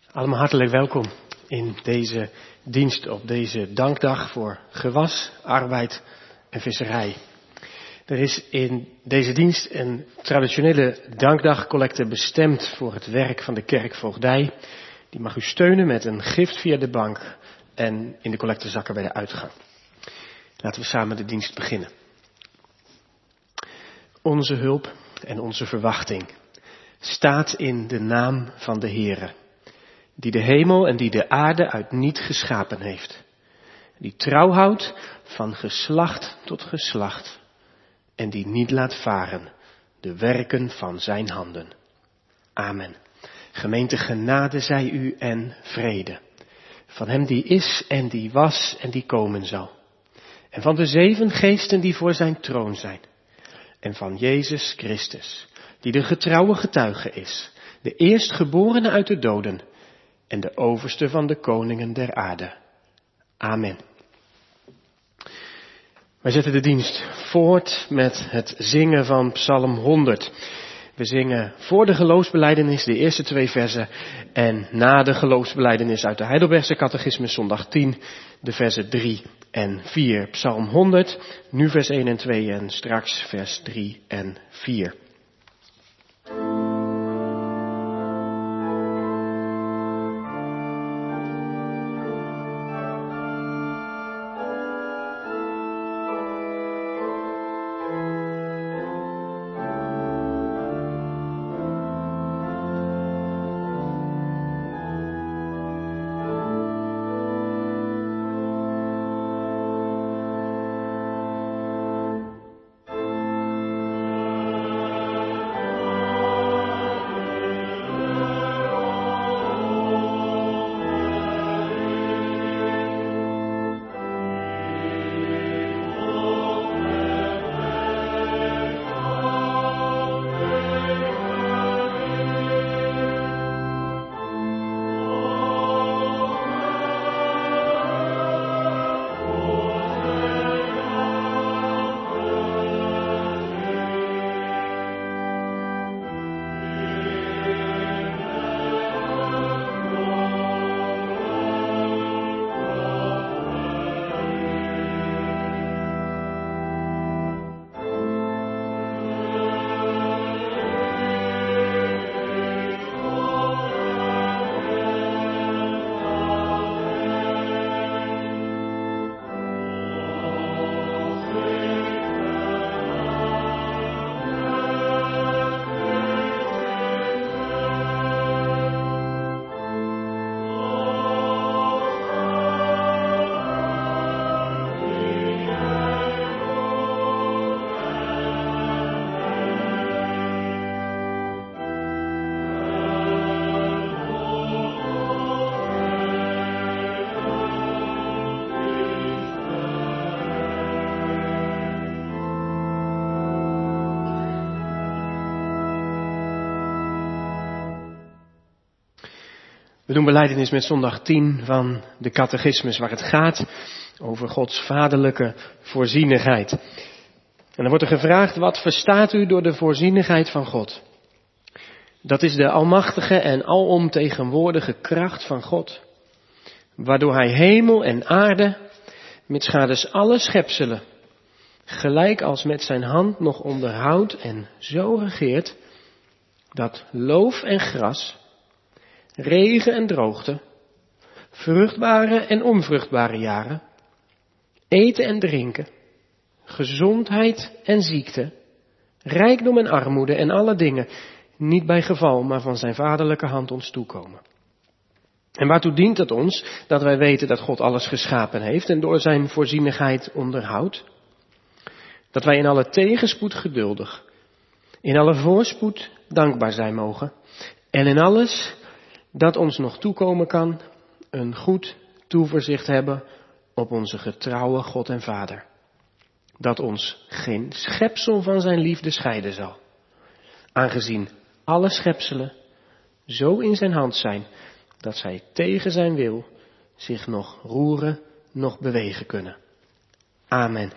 Allemaal hartelijk welkom in deze dienst op deze dankdag voor gewas, arbeid en visserij. Er is in deze dienst een traditionele dankdagcollecte bestemd voor het werk van de kerkvoogdij. Die mag u steunen met een gift via de bank en in de collectezakken bij de uitgang. Laten we samen de dienst beginnen. Onze hulp en onze verwachting staat in de naam van de Heere, die de hemel en die de aarde uit niet geschapen heeft. Die trouw houdt van geslacht tot geslacht en die niet laat varen de werken van zijn handen. Amen. Gemeente, genade zij u en vrede. Van hem die is en die was en die komen zal. En van de 7 geesten die voor zijn troon zijn. En van Jezus Christus, die de getrouwe getuige is, de eerstgeborene uit de doden en de overste van de koningen der aarde. Amen. Wij zetten de dienst voort met het zingen van Psalm 100. We zingen voor de geloofsbelijdenis de eerste 2 versen en na de geloofsbelijdenis uit de Heidelbergse Catechismus zondag 10 de versen 3 en 4. Psalm 100, nu vers 1 en 2 en straks vers 3 en 4. We doen belijdenis met zondag 10 van de Catechismus, waar het gaat over Gods vaderlijke voorzienigheid. En dan wordt er gevraagd, wat verstaat u door de voorzienigheid van God? Dat is de almachtige en alomtegenwoordige kracht van God, waardoor hij hemel en aarde, mitsgadens alle schepselen, gelijk als met zijn hand nog onderhoudt en zo regeert, dat loof en gras, regen en droogte, vruchtbare en onvruchtbare jaren, eten en drinken, gezondheid en ziekte, rijkdom en armoede en alle dingen, niet bij geval, maar van zijn vaderlijke hand ons toekomen. En waartoe dient het ons dat wij weten dat God alles geschapen heeft en door zijn voorzienigheid onderhoudt? Dat wij in alle tegenspoed geduldig, in alle voorspoed dankbaar zijn mogen en in alles dat ons nog toekomen kan, een goed toeverzicht hebben op onze getrouwe God en Vader. Dat ons geen schepsel van zijn liefde scheiden zal. Aangezien alle schepselen zo in zijn hand zijn, dat zij tegen zijn wil zich nog roeren, nog bewegen kunnen. Amen.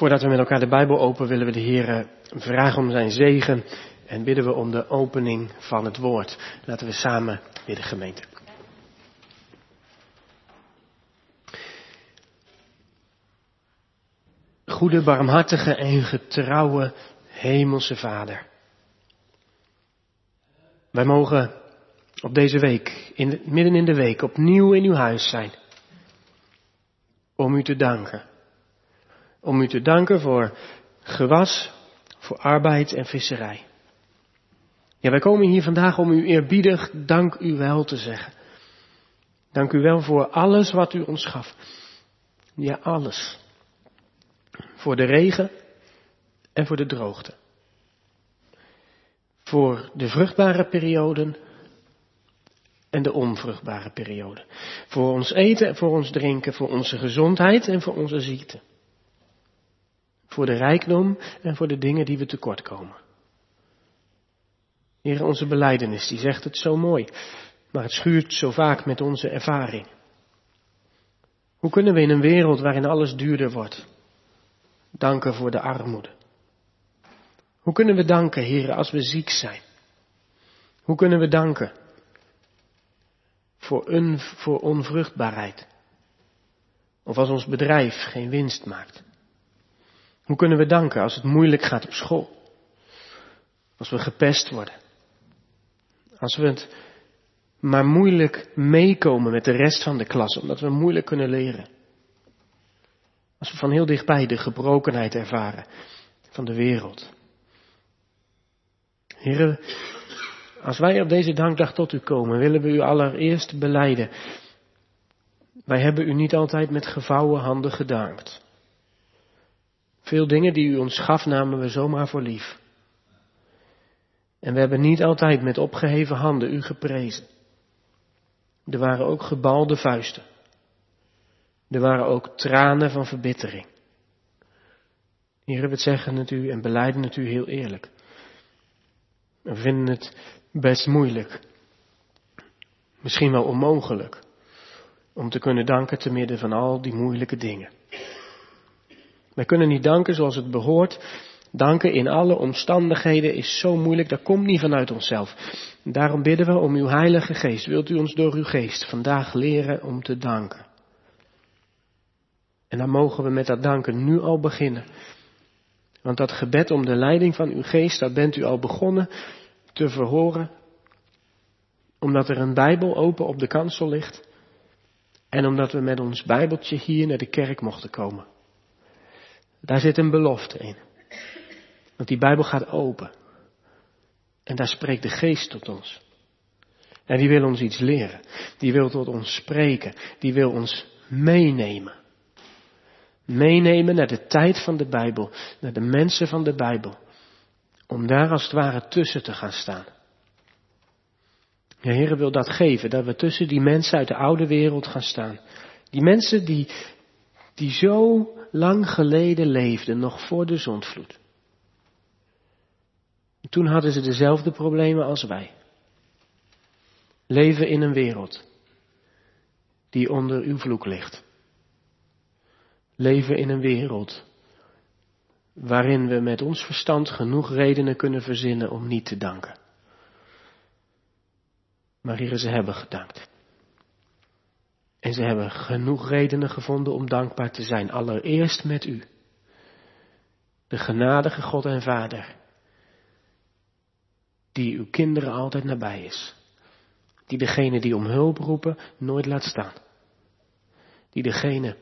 Voordat we met elkaar de Bijbel openen, willen we de Heer vragen om zijn zegen en bidden we om de opening van het woord. Laten we samen bidden, gemeente. Goede, barmhartige en getrouwe Hemelse Vader. Wij mogen op deze week, midden in de week, opnieuw in uw huis zijn. Om u te danken. Om u te danken voor gewas, voor arbeid en visserij. Ja, wij komen hier vandaag om u eerbiedig dank u wel te zeggen. Dank u wel voor alles wat u ons gaf. Ja, alles. Voor de regen en voor de droogte. Voor de vruchtbare perioden en de onvruchtbare perioden. Voor ons eten en voor ons drinken, voor onze gezondheid en voor onze ziekte. Voor de rijkdom en voor de dingen die we tekort komen. Heer, onze belijdenis, die zegt het zo mooi, maar het schuurt zo vaak met onze ervaring. Hoe kunnen we in een wereld waarin alles duurder wordt, danken voor de armoede? Hoe kunnen we danken, Heer, als we ziek zijn? Hoe kunnen we danken voor onvruchtbaarheid? Of als ons bedrijf geen winst maakt? Hoe kunnen we danken als het moeilijk gaat op school? Als we gepest worden? Als we het maar moeilijk meekomen met de rest van de klas, omdat we moeilijk kunnen leren? Als we van heel dichtbij de gebrokenheid ervaren van de wereld? Heere, als wij op deze dankdag tot u komen, willen we u allereerst belijden. Wij hebben u niet altijd met gevouwen handen gedankt. Veel dingen die u ons gaf namen we zomaar voor lief. En we hebben niet altijd met opgeheven handen u geprezen. Er waren ook gebalde vuisten. Er waren ook tranen van verbittering. Heer, we zeggen het u en belijden het u heel eerlijk. We vinden het best moeilijk. Misschien wel onmogelijk. Om te kunnen danken te midden van al die moeilijke dingen. Wij kunnen niet danken zoals het behoort. Danken in alle omstandigheden is zo moeilijk, dat komt niet vanuit onszelf. Daarom bidden we om uw Heilige Geest. Wilt u ons door uw Geest vandaag leren om te danken? En dan mogen we met dat danken nu al beginnen. Want dat gebed om de leiding van uw Geest, dat bent u al begonnen te verhoren. Omdat er een Bijbel open op de kansel ligt. En omdat we met ons Bijbeltje hier naar de kerk mochten komen. Daar zit een belofte in. Want die Bijbel gaat open. En daar spreekt de Geest tot ons. En die wil ons iets leren. Die wil tot ons spreken. Die wil ons meenemen. Meenemen naar de tijd van de Bijbel. Naar de mensen van de Bijbel. Om daar als het ware tussen te gaan staan. De Heer wil dat geven. Dat we tussen die mensen uit de oude wereld gaan staan. Die mensen die zo lang geleden leefden. Nog voor de zondvloed. Toen hadden ze dezelfde problemen als wij. Leven in een wereld die onder uw vloek ligt. Leven in een wereld waarin we met ons verstand genoeg redenen kunnen verzinnen om niet te danken. Maar Heer, ze hebben gedankt. En ze hebben genoeg redenen gevonden om dankbaar te zijn. Allereerst met u. De genadige God en Vader. Die uw kinderen altijd nabij is. Die degene die om hulp roepen nooit laat staan. Die degene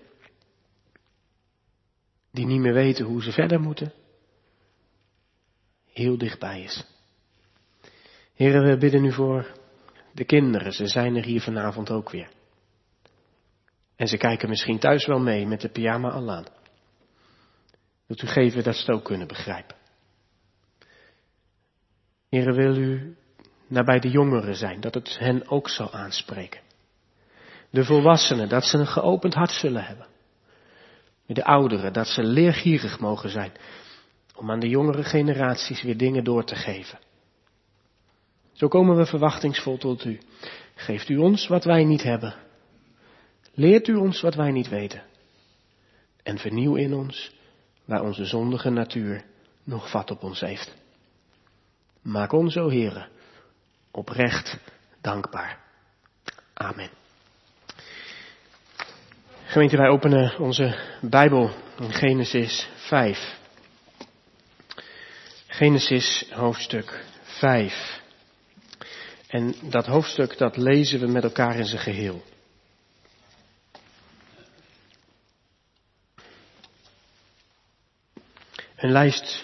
die niet meer weten hoe ze verder moeten, heel dichtbij is. Heer, we bidden u voor de kinderen. Ze zijn er hier vanavond ook weer. En ze kijken misschien thuis wel mee met de pyjama al aan. Wilt u geven dat ze het ook kunnen begrijpen. Heer, wil u nabij de jongeren zijn, dat het hen ook zal aanspreken. De volwassenen, dat ze een geopend hart zullen hebben. De ouderen, dat ze leergierig mogen zijn. Om aan de jongere generaties weer dingen door te geven. Zo komen we verwachtingsvol tot u. Geeft u ons wat wij niet hebben. Leert u ons wat wij niet weten. En vernieuw in ons waar onze zondige natuur nog vat op ons heeft. Maak ons, o Heere, oprecht dankbaar. Amen. Gemeente, wij openen onze Bijbel in Genesis 5. Genesis hoofdstuk 5. En dat hoofdstuk, dat lezen we met elkaar in zijn geheel. Een lijst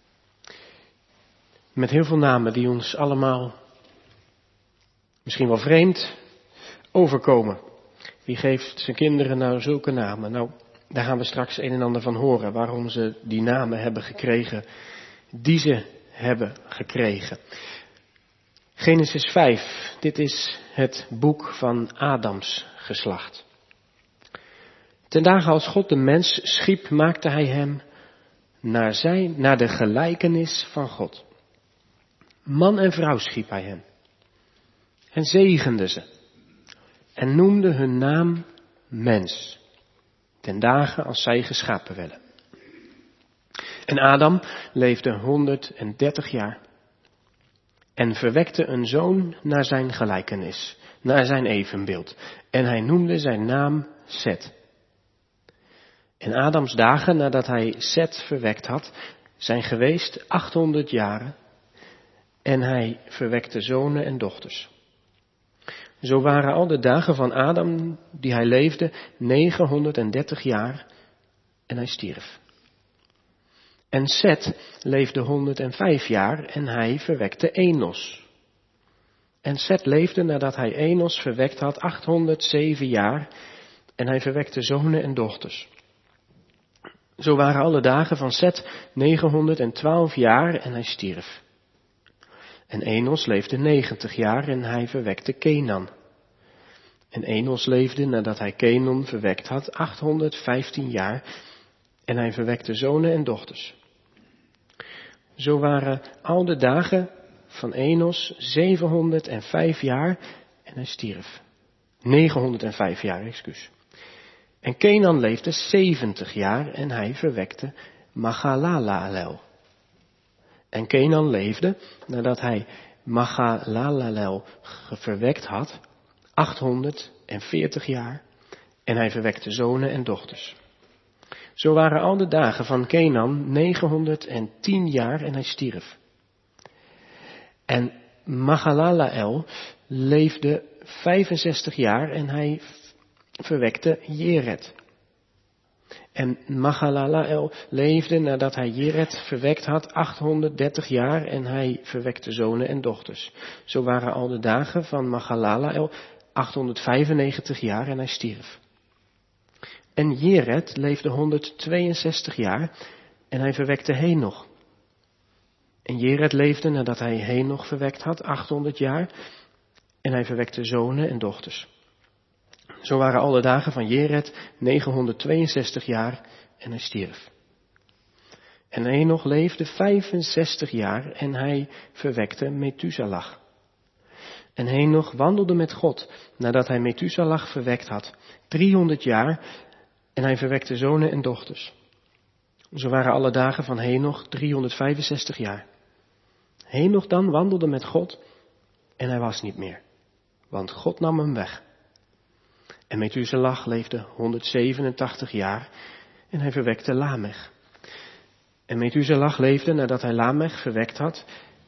met heel veel namen die ons allemaal misschien wel vreemd overkomen. Wie geeft zijn kinderen nou zulke namen? Nou, daar gaan we straks een en ander van horen, waarom ze die namen hebben gekregen die ze hebben gekregen. Genesis 5, dit is het boek van Adams geslacht. Ten dagen als God de mens schiep, maakte hij hem naar de gelijkenis van God. Man en vrouw schiep hij hen. En zegende ze. En noemde hun naam mens. Ten dagen als zij geschapen werden. En Adam leefde 130 jaar. En verwekte een zoon naar zijn gelijkenis. Naar zijn evenbeeld. En hij noemde zijn naam Set. En Adams dagen nadat hij Set verwekt had, zijn geweest 800 jaren. En hij verwekte zonen en dochters. Zo waren al de dagen van Adam die hij leefde 930 jaar en hij stierf. En Set leefde 105 jaar en hij verwekte Enos. En Set leefde nadat hij Enos verwekt had 807 jaar en hij verwekte zonen en dochters. Zo waren alle dagen van Set 912 jaar en hij stierf. En Enos leefde 90 jaar en hij verwekte Kenan. En Enos leefde nadat hij Kenan verwekt had 815 jaar en hij verwekte zonen en dochters. Zo waren al de dagen van Enos 705 jaar en hij stierf. 905 jaar, excuus. En Kenan leefde 70 jaar en hij verwekte Mahalaleel. En Kenan leefde, nadat hij Mahalaleel verwekt had, 840 jaar en hij verwekte zonen en dochters. Zo waren al de dagen van Kenan 910 jaar en hij stierf. En Mahalaleel leefde 65 jaar en hij verwekte Jered. En Mahalaleel leefde nadat hij Jered verwekt had 830 jaar en hij verwekte zonen en dochters. Zo waren al de dagen van Mahalaleel 895 jaar en hij stierf. En Jered leefde 162 jaar en hij verwekte Henoch. En Jered leefde nadat hij Henoch verwekt had 800 jaar en hij verwekte zonen en dochters. Zo waren alle dagen van Jered 962 jaar en hij stierf. En Henoch leefde 65 jaar en hij verwekte Methuselah. En Henoch wandelde met God nadat hij Methuselah verwekt had 300 jaar en hij verwekte zonen en dochters. Zo waren alle dagen van Henoch 365 jaar. Henoch dan wandelde met God en hij was niet meer, want God nam hem weg. En Methuselah leefde 187 jaar en hij verwekte Lamech. En Methuselah leefde nadat hij Lamech verwekt had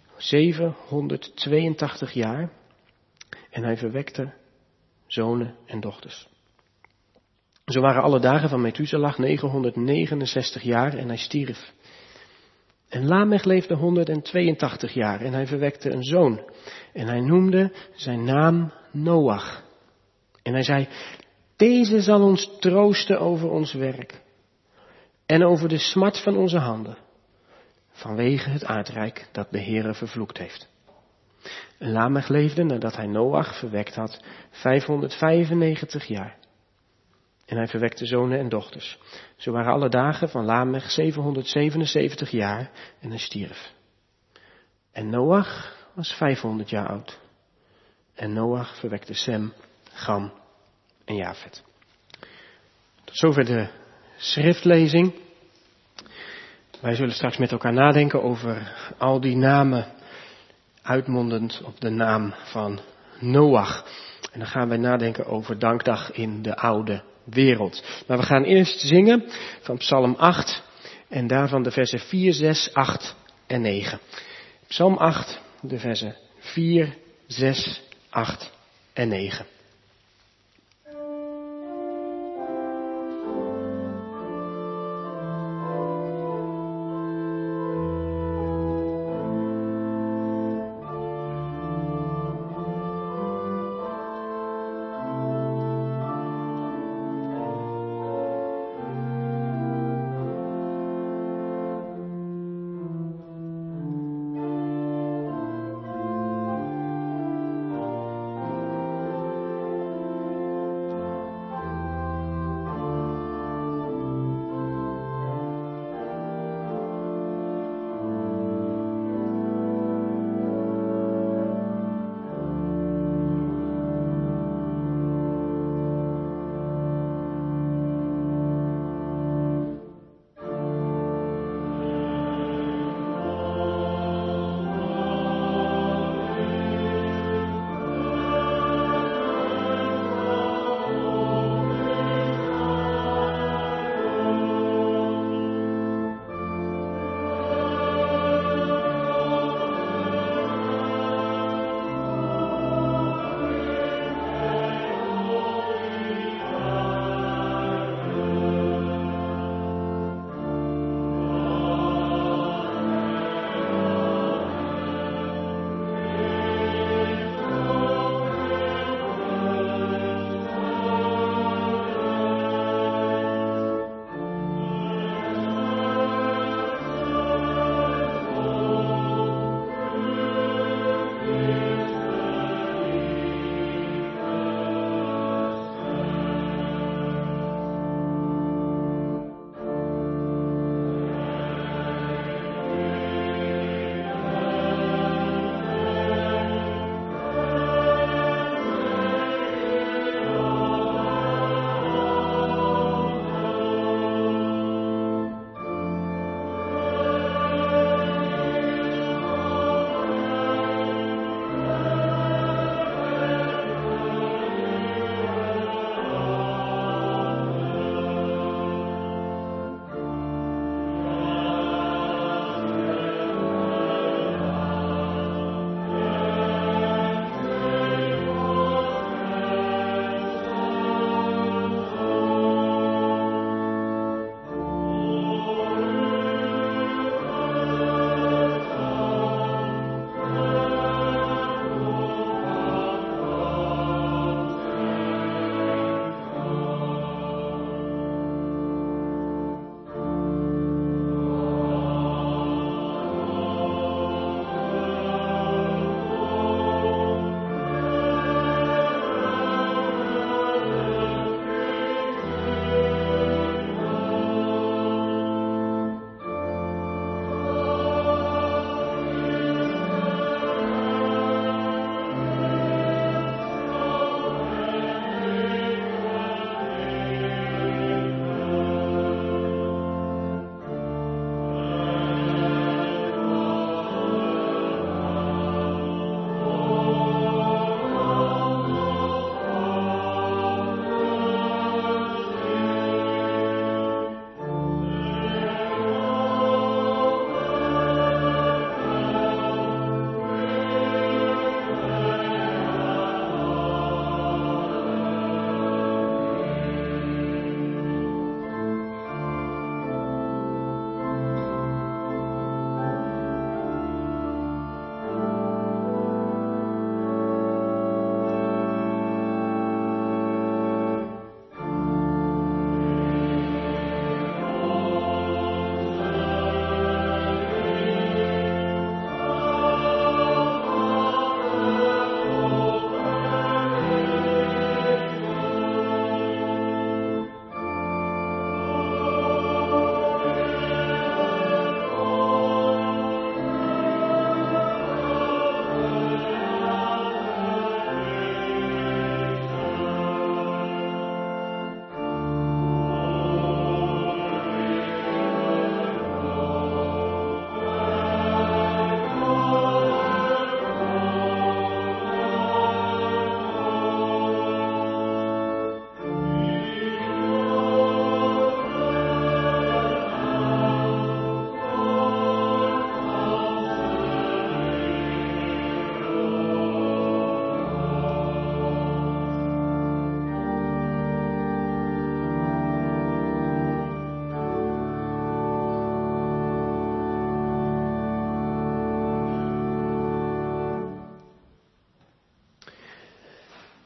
782 jaar en hij verwekte zonen en dochters. Zo waren alle dagen van Methuselah 969 jaar en hij stierf. En Lamech leefde 182 jaar en hij verwekte een zoon. En hij noemde zijn naam Noach. En hij zei, deze zal ons troosten over ons werk en over de smart van onze handen, vanwege het aardrijk dat de Heere vervloekt heeft. En Lamech leefde nadat hij Noach verwekt had 595 jaar. En hij verwekte zonen en dochters. Zo waren alle dagen van Lamech 777 jaar en hij stierf. En Noach was 500 jaar oud. En Noach verwekte Sem, Gam en Jafet. Tot zover de schriftlezing. Wij zullen straks met elkaar nadenken over al die namen, uitmondend op de naam van Noach. En dan gaan wij nadenken over dankdag in de oude wereld. Maar we gaan eerst zingen van Psalm 8 en daarvan de versen 4, 6, 8 en 9. Psalm 8, de versen 4, 6, 8 en 9.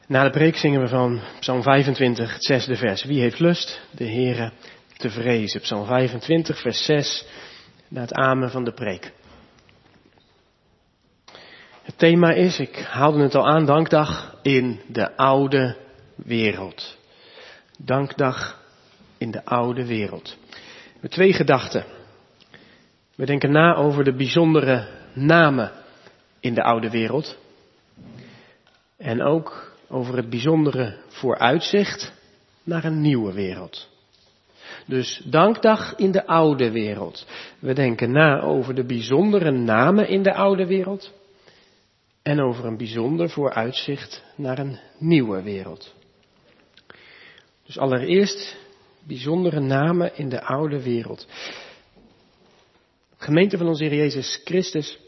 Na de preek zingen we van Psalm 25, het 6e vers. Wie heeft lust de Heere te vrezen? Psalm 25, vers 6, na het amen van de preek. Het thema is, ik haalde het al aan, dankdag in de oude wereld. Dankdag in de oude wereld. Met 2 gedachten. We denken na over de bijzondere namen in de oude wereld. En ook over het bijzondere vooruitzicht naar een nieuwe wereld. Dus dankdag in de oude wereld. We denken na over de bijzondere namen in de oude wereld. En over een bijzonder vooruitzicht naar een nieuwe wereld. Dus allereerst bijzondere namen in de oude wereld. Gemeente van onze Heer Jezus Christus.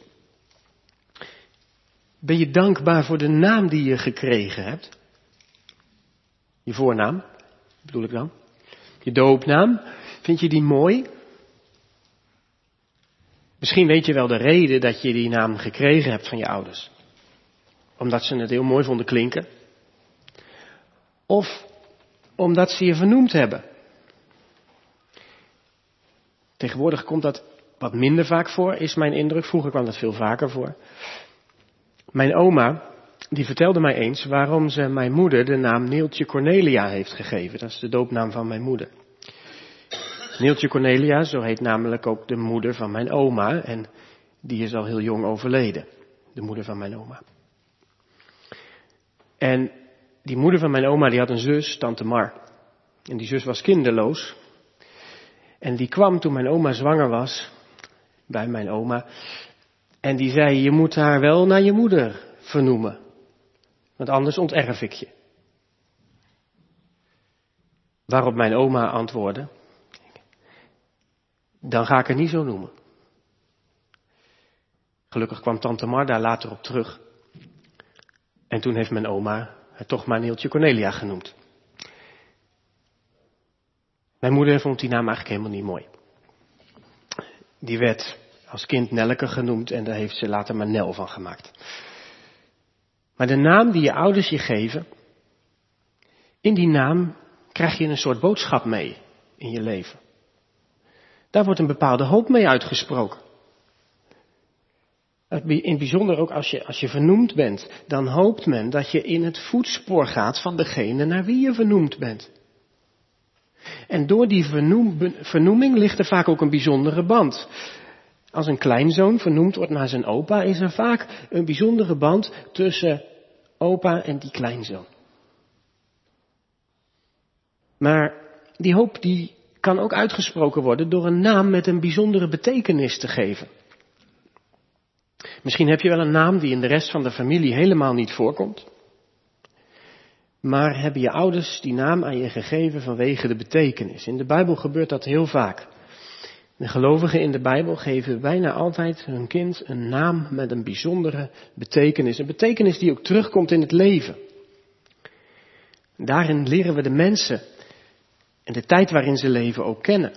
Ben je dankbaar voor de naam die je gekregen hebt? Je voornaam, bedoel ik dan. Je doopnaam, vind je die mooi? Misschien weet je wel de reden dat je die naam gekregen hebt van je ouders. Omdat ze het heel mooi vonden klinken. Of omdat ze je vernoemd hebben. Tegenwoordig komt dat wat minder vaak voor, is mijn indruk. Vroeger kwam dat veel vaker voor. Mijn oma, die vertelde mij eens waarom ze mijn moeder de naam Neeltje Cornelia heeft gegeven. Dat is de doopnaam van mijn moeder. Neeltje Cornelia, zo heet namelijk ook de moeder van mijn oma. En die is al heel jong overleden. De moeder van mijn oma. En die moeder van mijn oma, die had een zus, tante Mar. En die zus was kinderloos. En die kwam toen mijn oma zwanger was, bij mijn oma. En die zei, je moet haar wel naar je moeder vernoemen. Want anders onterf ik je. Waarop mijn oma antwoordde, dan ga ik haar niet zo noemen. Gelukkig kwam tante Mar daar later op terug. En toen heeft mijn oma het toch maar Neeltje Cornelia genoemd. Mijn moeder vond die naam eigenlijk helemaal niet mooi. Die werd als kind Nelleke genoemd en daar heeft ze later maar Nel van gemaakt. Maar de naam die je ouders je geven, in die naam krijg je een soort boodschap mee in je leven. Daar wordt een bepaalde hoop mee uitgesproken. In het bijzonder ook als je vernoemd bent, dan hoopt men dat je in het voetspoor gaat van degene naar wie je vernoemd bent. En door die vernoeming ligt er vaak ook een bijzondere band. Als een kleinzoon vernoemd wordt naar zijn opa, is er vaak een bijzondere band tussen opa en die kleinzoon. Maar die hoop die kan ook uitgesproken worden door een naam met een bijzondere betekenis te geven. Misschien heb je wel een naam die in de rest van de familie helemaal niet voorkomt. Maar hebben je ouders die naam aan je gegeven vanwege de betekenis? In de Bijbel gebeurt dat heel vaak. De gelovigen in de Bijbel geven bijna altijd hun kind een naam met een bijzondere betekenis. Een betekenis die ook terugkomt in het leven. Daarin leren we de mensen en de tijd waarin ze leven ook kennen.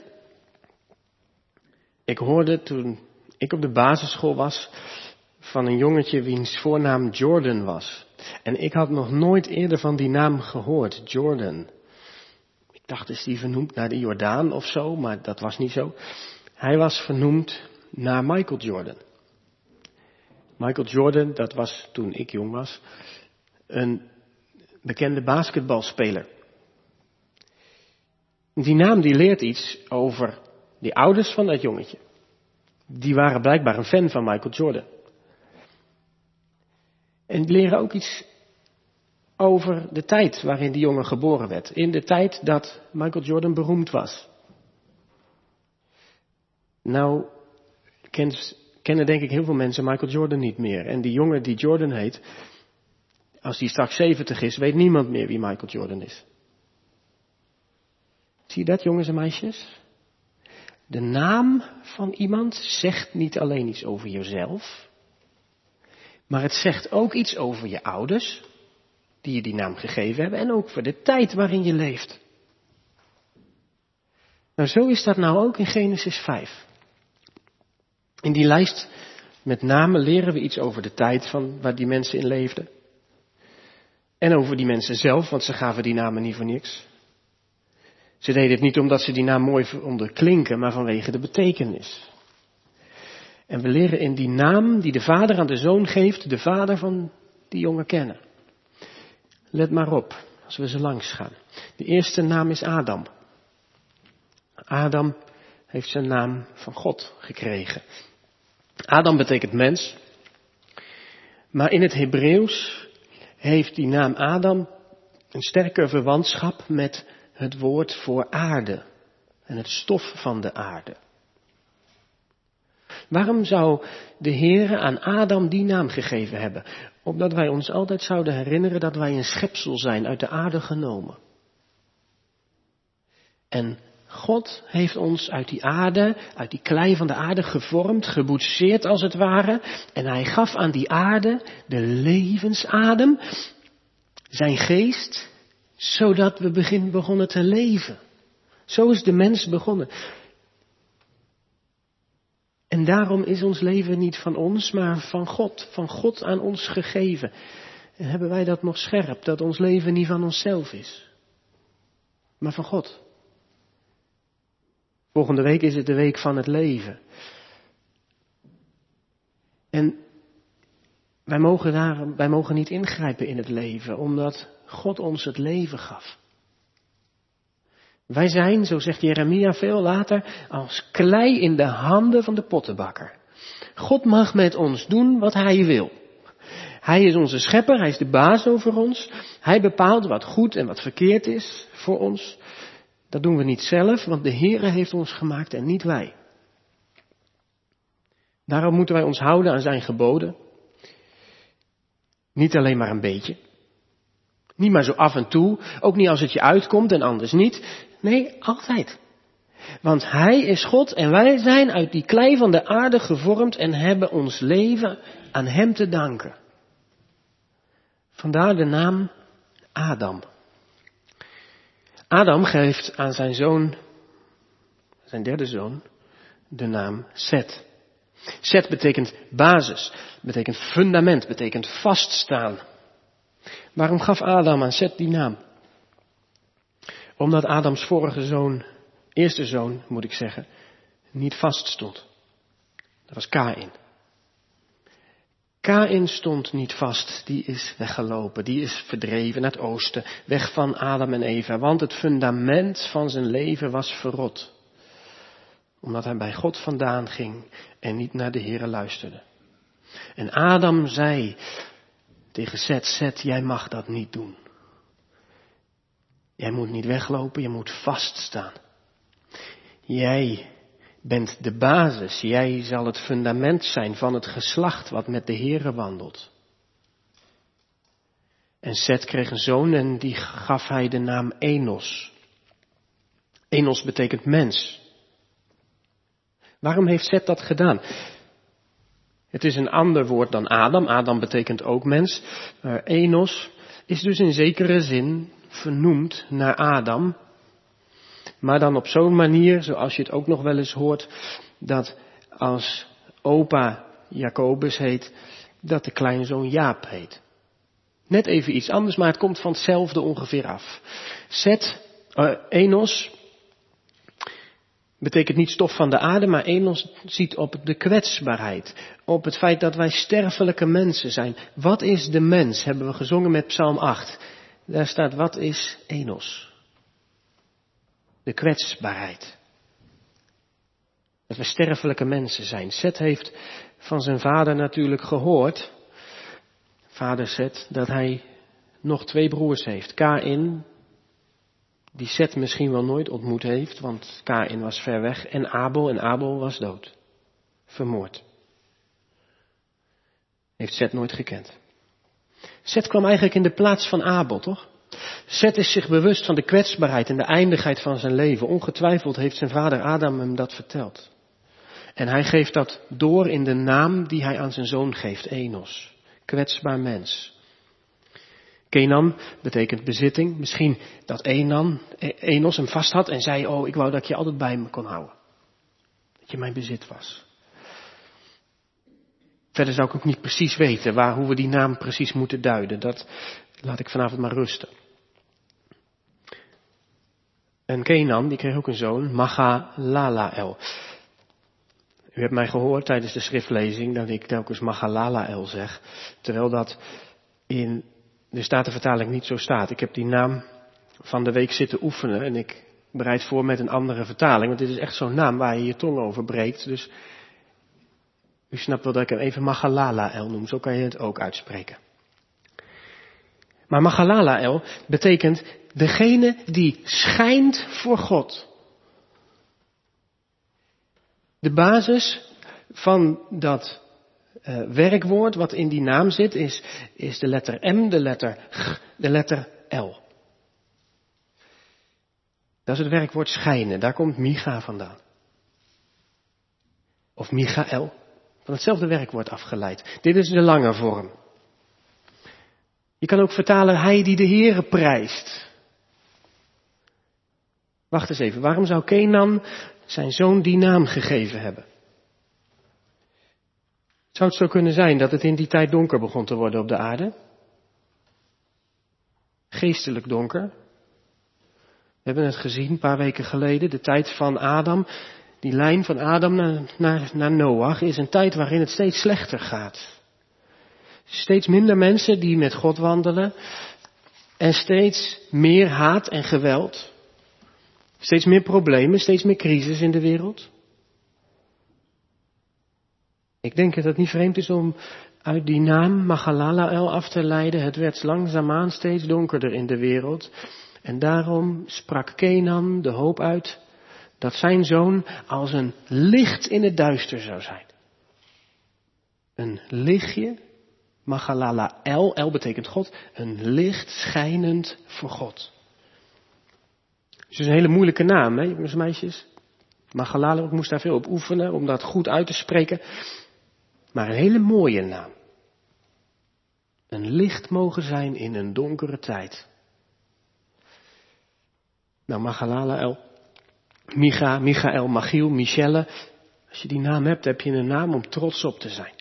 Ik hoorde toen ik op de basisschool was van een jongetje wiens voornaam Jordan was. En ik had nog nooit eerder van die naam gehoord, Jordan. Ik dacht, is die vernoemd naar de Jordaan of zo, maar dat was niet zo. Hij was vernoemd naar Michael Jordan. Michael Jordan, dat was toen ik jong was, een bekende basketbalspeler. Die naam die leert iets over die ouders van dat jongetje. Die waren blijkbaar een fan van Michael Jordan. En die leren ook iets over de tijd waarin die jongen geboren werd. In de tijd dat Michael Jordan beroemd was. Nou, kennen denk ik heel veel mensen Michael Jordan niet meer. En die jongen die Jordan heet, als die straks 70 is, weet niemand meer wie Michael Jordan is. Zie je dat, jongens en meisjes? De naam van iemand zegt niet alleen iets over jezelf, maar het zegt ook iets over je ouders, die je die naam gegeven hebben, en ook voor de tijd waarin je leeft. Nou, zo is dat nou ook in Genesis 5. In die lijst met namen leren we iets over de tijd van waar die mensen in leefden. En over die mensen zelf, want ze gaven die namen niet voor niks. Ze deden het niet omdat ze die naam mooi vonden klinken, maar vanwege de betekenis. En we leren in die naam die de vader aan de zoon geeft, de vader van die jongen kennen. Let maar op, als we ze langs gaan. De eerste naam is Adam. Adam heeft zijn naam van God gekregen. Adam betekent mens. Maar in het Hebreeuws heeft die naam Adam een sterke verwantschap met het woord voor aarde en het stof van de aarde. Waarom zou de Heere aan Adam die naam gegeven hebben? Opdat wij ons altijd zouden herinneren dat wij een schepsel zijn uit de aarde genomen. En God heeft ons uit die aarde, uit die klei van de aarde gevormd, geboetseerd als het ware. En hij gaf aan die aarde de levensadem, zijn geest, zodat we begonnen te leven. Zo is de mens begonnen. En daarom is ons leven niet van ons, maar van God aan ons gegeven. En hebben wij dat nog scherp, dat ons leven niet van onszelf is, maar van God. Volgende week is het de week van het leven. En wij mogen niet ingrijpen in het leven, omdat God ons het leven gaf. Wij zijn, zo zegt Jeremia veel later, als klei in de handen van de pottenbakker. God mag met ons doen wat hij wil. Hij is onze schepper, hij is de baas over ons. Hij bepaalt wat goed en wat verkeerd is voor ons. Dat doen we niet zelf, want de Heere heeft ons gemaakt en niet wij. Daarom moeten wij ons houden aan zijn geboden. Niet alleen maar een beetje. Niet maar zo af en toe, ook niet als het je uitkomt en anders niet. Nee, altijd. Want hij is God en wij zijn uit die klei van de aarde gevormd en hebben ons leven aan hem te danken. Vandaar de naam Adam. Adam geeft aan zijn zoon, zijn derde zoon, de naam Seth. Seth betekent basis, betekent fundament, betekent vaststaan. Waarom gaf Adam aan Seth die naam? Omdat Adams eerste zoon, moet ik zeggen, niet vast stond. Dat was Kaïn. Kaïn stond niet vast, die is weggelopen, die is verdreven naar het oosten, weg van Adam en Eva, want het fundament van zijn leven was verrot. Omdat hij bij God vandaan ging en niet naar de Heere luisterde. En Adam zei tegen Seth, jij mag dat niet doen. Jij moet niet weglopen, je moet vaststaan. Jij bent de basis, jij zal het fundament zijn van het geslacht wat met de Heere wandelt. En Seth kreeg een zoon en die gaf hij de naam Enos. Enos betekent mens. Waarom heeft Seth dat gedaan? Het is een ander woord dan Adam. Adam betekent ook mens. Enos is dus in zekere zin vernoemd naar Adam. Maar dan op zo'n manier, zoals je het ook nog wel eens hoort, dat als opa Jacobus heet, dat de kleinzoon Jaap heet. Net even iets anders, maar het komt van hetzelfde ongeveer af. Enos betekent niet stof van de aarde, maar Enos ziet op de kwetsbaarheid. Op het feit dat wij sterfelijke mensen zijn. Wat is de mens? Hebben we gezongen met Psalm 8. Daar staat, wat is Enos? De kwetsbaarheid. Dat we sterfelijke mensen zijn. Seth heeft van zijn vader natuurlijk gehoord, vader Seth, dat hij nog 2 broers heeft. Kaïn, die Seth misschien wel nooit ontmoet heeft, want Kaïn was ver weg. En Abel was dood. Vermoord. Heeft Seth nooit gekend. Seth kwam eigenlijk in de plaats van Abel, toch? Seth is zich bewust van de kwetsbaarheid en de eindigheid van zijn leven. Ongetwijfeld heeft zijn vader Adam hem dat verteld. En hij geeft dat door in de naam die hij aan zijn zoon geeft, Enos. Kwetsbaar mens. Kenan betekent bezitting. Misschien dat Enos hem vast had en zei, ik wou dat je altijd bij me kon houden. Dat je mijn bezit was. Verder zou ik ook niet precies weten hoe we die naam precies moeten duiden. Dat laat ik vanavond maar rusten. En Kenan, die kreeg ook een zoon, Mahalalael. U hebt mij gehoord tijdens de schriftlezing dat ik telkens Mahalalael zeg, terwijl dat in de Statenvertaling niet zo staat. Ik heb die naam van de week zitten oefenen en ik bereid voor met een andere vertaling, want dit is echt zo'n naam waar je je tong over breekt. Dus u snapt wel dat ik hem even Mahalalael noem, zo kan je het ook uitspreken. Maar Mahalalael betekent degene die schijnt voor God. De basis van dat werkwoord wat in die naam zit is de letter M, de letter G, de letter L. Dat is het werkwoord schijnen, daar komt Micha vandaan. Of Michael, van hetzelfde werkwoord afgeleid. Dit is de lange vorm. Je kan ook vertalen, hij die de Heere prijst. Wacht eens even, waarom zou Kenan zijn zoon die naam gegeven hebben? Zou het zo kunnen zijn dat het in die tijd donker begon te worden op de aarde? Geestelijk donker. We hebben het gezien een paar weken geleden, de tijd van Adam. Die lijn van Adam naar Noach is een tijd waarin het steeds slechter gaat. Steeds minder mensen die met God wandelen. En steeds meer haat en geweld. Steeds meer problemen, steeds meer crisis in de wereld. Ik denk dat het niet vreemd is om uit die naam Mahalalael af te leiden. Het werd langzaamaan steeds donkerder in de wereld. En daarom sprak Kenan de hoop uit dat zijn zoon als een licht in het duister zou zijn. Een lichtje, Mahalalael, El betekent God, een licht schijnend voor God. Dus het is een hele moeilijke naam, hè, jongens en meisjes. Mahalalael, ik moest daar veel op oefenen om dat goed uit te spreken. Maar een hele mooie naam. Een licht mogen zijn in een donkere tijd. Nou, Mahalalael, Michael, Machiel, Michelle. Als je die naam hebt, heb je een naam om trots op te zijn.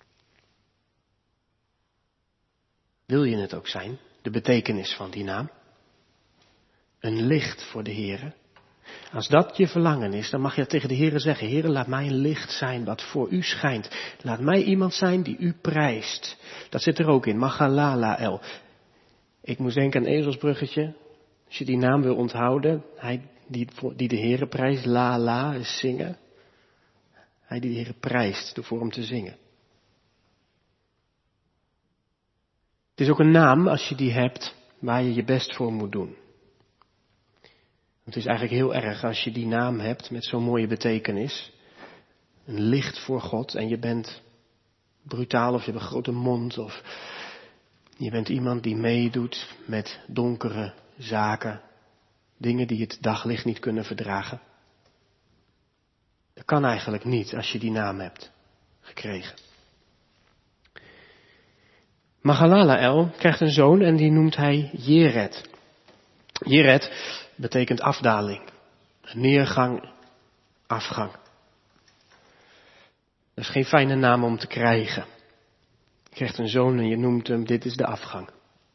Wil je het ook zijn, de betekenis van die naam? Een licht voor de Heere. Als dat je verlangen is, dan mag je tegen de Heere zeggen, Heere, laat mij een licht zijn wat voor u schijnt. Laat mij iemand zijn die u prijst. Dat zit er ook in, Mahalalael. Ik moest denken aan ezelsbruggetje. Als je die naam wil onthouden, hij die de Heere prijst, la is zingen. Hij die de Heere prijst, door voor hem te zingen. Het is ook een naam, als je die hebt, waar je je best voor moet doen. Het is eigenlijk heel erg als je die naam hebt met zo'n mooie betekenis. Een licht voor God en je bent brutaal of je hebt een grote mond of je bent iemand die meedoet met donkere zaken. Dingen die het daglicht niet kunnen verdragen. Dat kan eigenlijk niet als je die naam hebt gekregen. Mahalalael krijgt een zoon en die noemt hij Jered. Jered betekent afdaling. Neergang, afgang. Dat is geen fijne naam om te krijgen. Je krijgt een zoon en je noemt hem, dit is de afgang.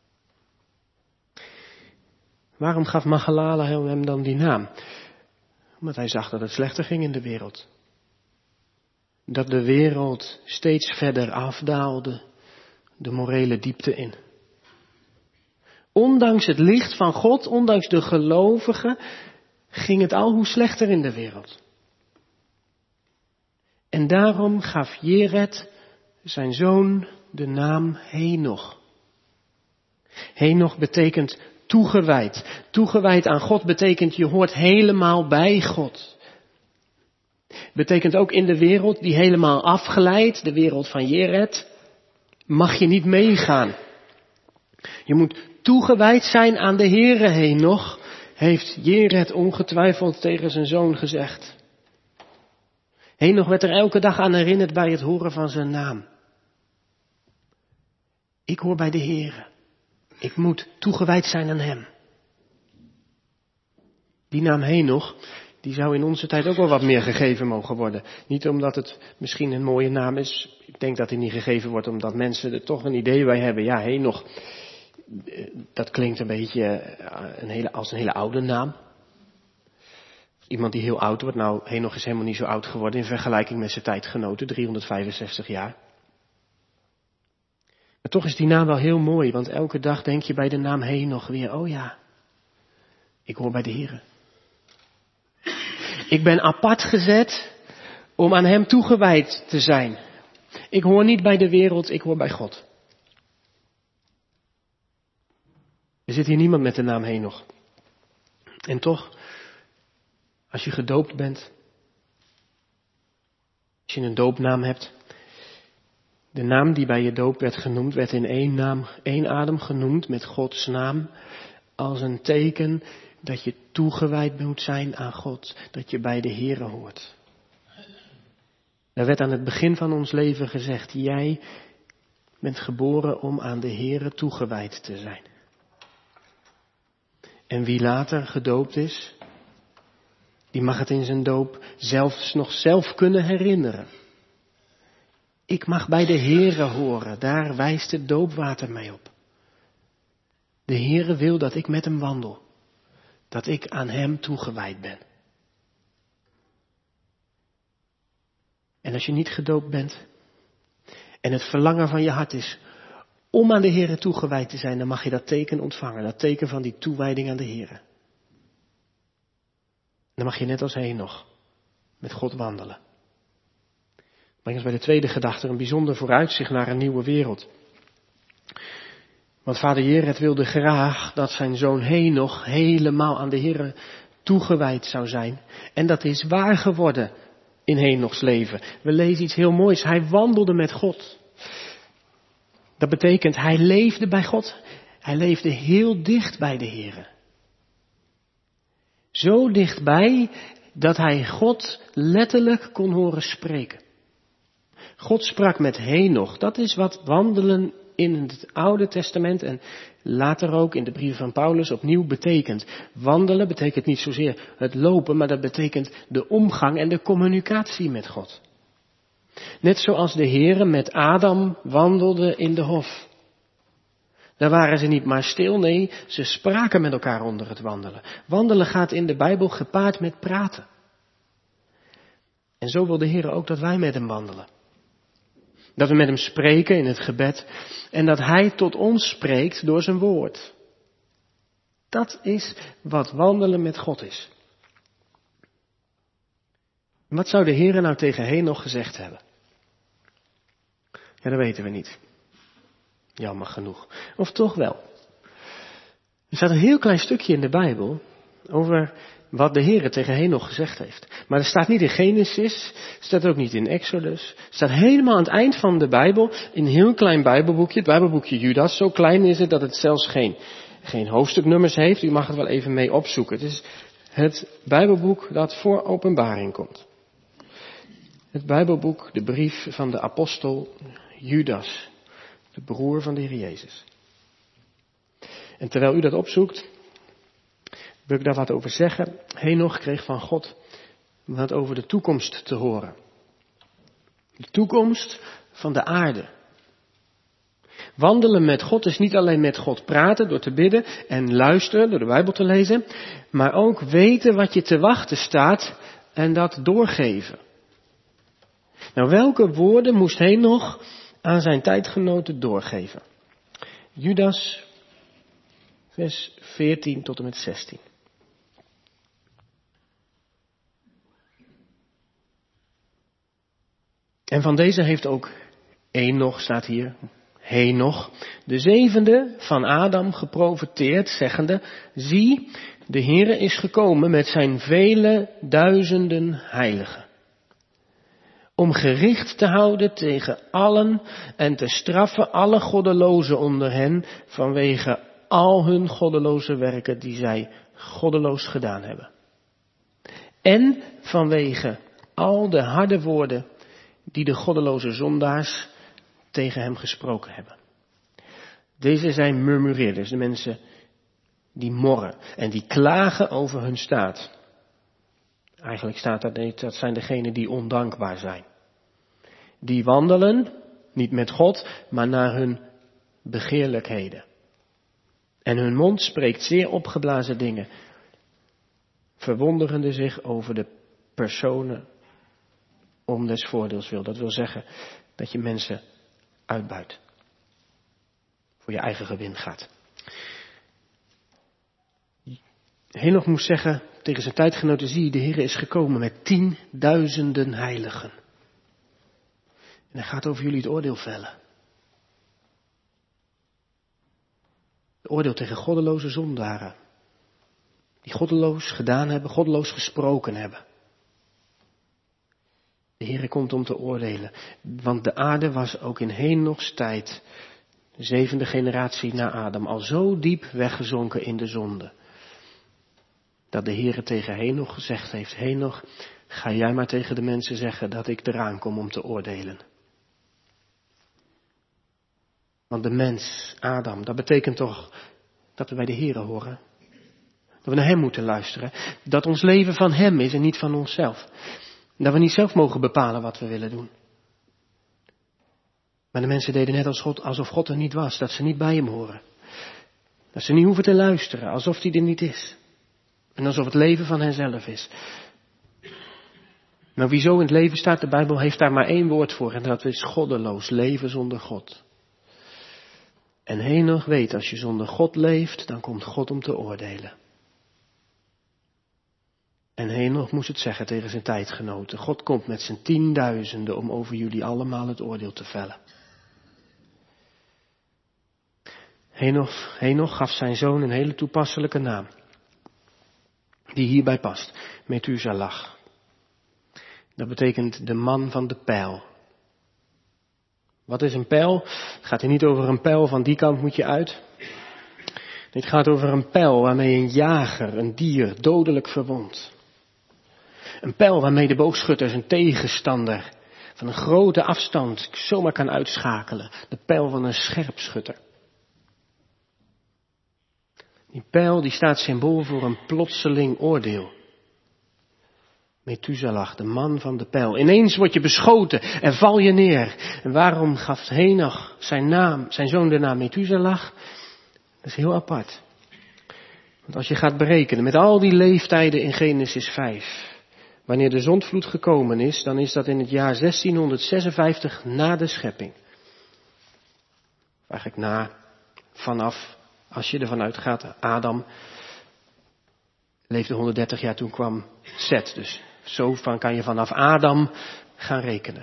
Waarom gaf Mahalalael hem dan die naam? Omdat hij zag dat het slechter ging in de wereld. Dat de wereld steeds verder afdaalde, de morele diepte in. Ondanks het licht van God, ondanks de gelovigen, ging het al hoe slechter in de wereld. En daarom gaf Jered zijn zoon de naam Henoch. Henoch betekent toegewijd. Toegewijd aan God betekent je hoort helemaal bij God. Betekent ook in de wereld die helemaal afgeleid, de wereld van Jered, mag je niet meegaan. Je moet toegewijd zijn aan de Heere Henoch, heeft Jered ongetwijfeld tegen zijn zoon gezegd. Henoch werd er elke dag aan herinnerd bij het horen van zijn naam. Ik hoor bij de Heere. Ik moet toegewijd zijn aan hem. Die naam Henoch, die zou in onze tijd ook wel wat meer gegeven mogen worden. Niet omdat het misschien een mooie naam is. Ik denk dat die niet gegeven wordt omdat mensen er toch een idee bij hebben. Ja, Henoch. dat klinkt een beetje als een hele oude naam. Iemand die heel oud wordt. Nou, Henoch is helemaal niet zo oud geworden in vergelijking met zijn tijdgenoten, 365 jaar. Maar toch is die naam wel heel mooi, want elke dag denk je bij de naam Henoch weer, oh ja, ik hoor bij de Heere. Ik ben apart gezet om aan hem toegewijd te zijn. Ik hoor niet bij de wereld, ik hoor bij God. Er zit hier niemand met de naam Henoch. En toch, als je gedoopt bent, als je een doopnaam hebt, de naam die bij je doop werd genoemd, werd in één adem genoemd met Gods naam, als een teken dat je toegewijd moet zijn aan God, dat je bij de Heere hoort. Er werd aan het begin van ons leven gezegd, jij bent geboren om aan de Heere toegewijd te zijn. En wie later gedoopt is, die mag het in zijn doop zelfs nog zelf kunnen herinneren. Ik mag bij de Heere horen, daar wijst het doopwater mij op. De Heere wil dat ik met hem wandel, dat ik aan hem toegewijd ben. En als je niet gedoopt bent en het verlangen van je hart is om aan de Heere toegewijd te zijn, dan mag je dat teken ontvangen, dat teken van die toewijding aan de Heere. Dan mag je net als Henoch met God wandelen. Breng ons bij de tweede gedachte een bijzonder vooruitzicht naar een nieuwe wereld. Want vader Jered wilde graag dat zijn zoon Henoch helemaal aan de Heere toegewijd zou zijn. En dat is waar geworden in Henochs leven. We lezen iets heel moois. Hij wandelde met God. Dat betekent, hij leefde bij God. Hij leefde heel dicht bij de Heere. Zo dichtbij dat hij God letterlijk kon horen spreken. God sprak met Henoch. Dat is wat wandelen in het Oude Testament en later ook in de brieven van Paulus opnieuw betekent. Wandelen betekent niet zozeer het lopen, maar dat betekent de omgang en de communicatie met God. Net zoals de Heere met Adam wandelde in de hof. Daar waren ze niet maar stil, nee, ze spraken met elkaar onder het wandelen. Wandelen gaat in de Bijbel gepaard met praten. En zo wil de Heere ook dat wij met hem wandelen. Dat we met hem spreken in het gebed en dat hij tot ons spreekt door zijn woord. Dat is wat wandelen met God is. Wat zou de Heere nou tegen Henoch gezegd hebben? Ja, dat weten we niet. Jammer genoeg. Of toch wel. Er staat een heel klein stukje in de Bijbel over wat de Heere tegen Henoch gezegd heeft. Maar er staat niet in Genesis, staat ook niet in Exodus. Het staat helemaal aan het eind van de Bijbel, in een heel klein Bijbelboekje, het Bijbelboekje Judas. Zo klein is het dat het zelfs geen hoofdstuknummers heeft. U mag het wel even mee opzoeken. Het is het Bijbelboek dat voor Openbaring komt. Het Bijbelboek, de brief van de apostel Judas, de broer van de Heer Jezus. En terwijl u dat opzoekt, wil ik daar wat over zeggen. Henoch kreeg van God wat over de toekomst te horen. De toekomst van de aarde. Wandelen met God is niet alleen met God praten door te bidden en luisteren door de Bijbel te lezen, maar ook weten wat je te wachten staat en dat doorgeven. Nou, welke woorden moest Henoch aan zijn tijdgenoten doorgeven? Judas, vers 14 tot en met 16. En van deze heeft ook Henoch, staat hier, Henoch, de zevende van Adam, geprofeteerd, zeggende, zie, de Heere is gekomen met zijn vele duizenden heiligen. Om gericht te houden tegen allen en te straffen alle goddelozen onder hen vanwege al hun goddeloze werken die zij goddeloos gedaan hebben. En vanwege al de harde woorden die de goddeloze zondaars tegen hem gesproken hebben. Deze zijn murmureerders, de mensen die morren en die klagen over hun staat. Eigenlijk staat dat niet, dat zijn degenen die ondankbaar zijn. Die wandelen, niet met God, maar naar hun begeerlijkheden. En hun mond spreekt zeer opgeblazen dingen, verwonderende zich over de personen om des voordeels wil. Dat wil zeggen dat je mensen uitbuit, voor je eigen gewin gaat. Henoch moest zeggen tegen zijn tijdgenoten, zie, de Heer is gekomen met 10.000 heiligen. En hij gaat over jullie het oordeel vellen. Het oordeel tegen goddeloze zondaren. Die goddeloos gedaan hebben, goddeloos gesproken hebben. De Heer komt om te oordelen. Want de aarde was ook in Henochs tijd, de 7e generatie na Adam, al zo diep weggezonken in de zonde. Dat de Heer tegen Henoch gezegd heeft, Henoch, ga jij maar tegen de mensen zeggen dat ik eraan kom om te oordelen. Want de mens, Adam, dat betekent toch dat we bij de Heer horen. Dat we naar Hem moeten luisteren. Dat ons leven van Hem is en niet van onszelf. Dat we niet zelf mogen bepalen wat we willen doen. Maar de mensen deden net alsof God er niet was. Dat ze niet bij Hem horen. Dat ze niet hoeven te luisteren. Alsof Hij er niet is. En alsof het leven van henzelf is. Maar wie zo in het leven staat, de Bijbel heeft daar maar één woord voor. En dat is goddeloos. Leven zonder God. En Henoch weet, als je zonder God leeft, dan komt God om te oordelen. En Henoch moest het zeggen tegen zijn tijdgenoten. God komt met zijn 10.000 om over jullie allemaal het oordeel te vellen. Henoch gaf zijn zoon een hele toepasselijke naam. Die hierbij past. Methuselah. Dat betekent de man van de pijl. Wat is een pijl? Het gaat hier niet over een pijl van die kant moet je uit. Het gaat over een pijl waarmee een jager een dier dodelijk verwondt. Een pijl waarmee de boogschutter zijn tegenstander van een grote afstand zomaar kan uitschakelen. De pijl van een scherpschutter. Die pijl die staat symbool voor een plotseling oordeel. Methuselah, de man van de pijl. Ineens word je beschoten en val je neer. En waarom gaf Henoch zijn zoon de naam Methuselah? Dat is heel apart. Want als je gaat berekenen met al die leeftijden in Genesis 5. Wanneer de zondvloed gekomen is, dan is dat in het jaar 1656 na de schepping. Eigenlijk vanaf, als je ervan uitgaat, Adam leefde 130 jaar, toen kwam Seth. Dus zo kan je vanaf Adam gaan rekenen.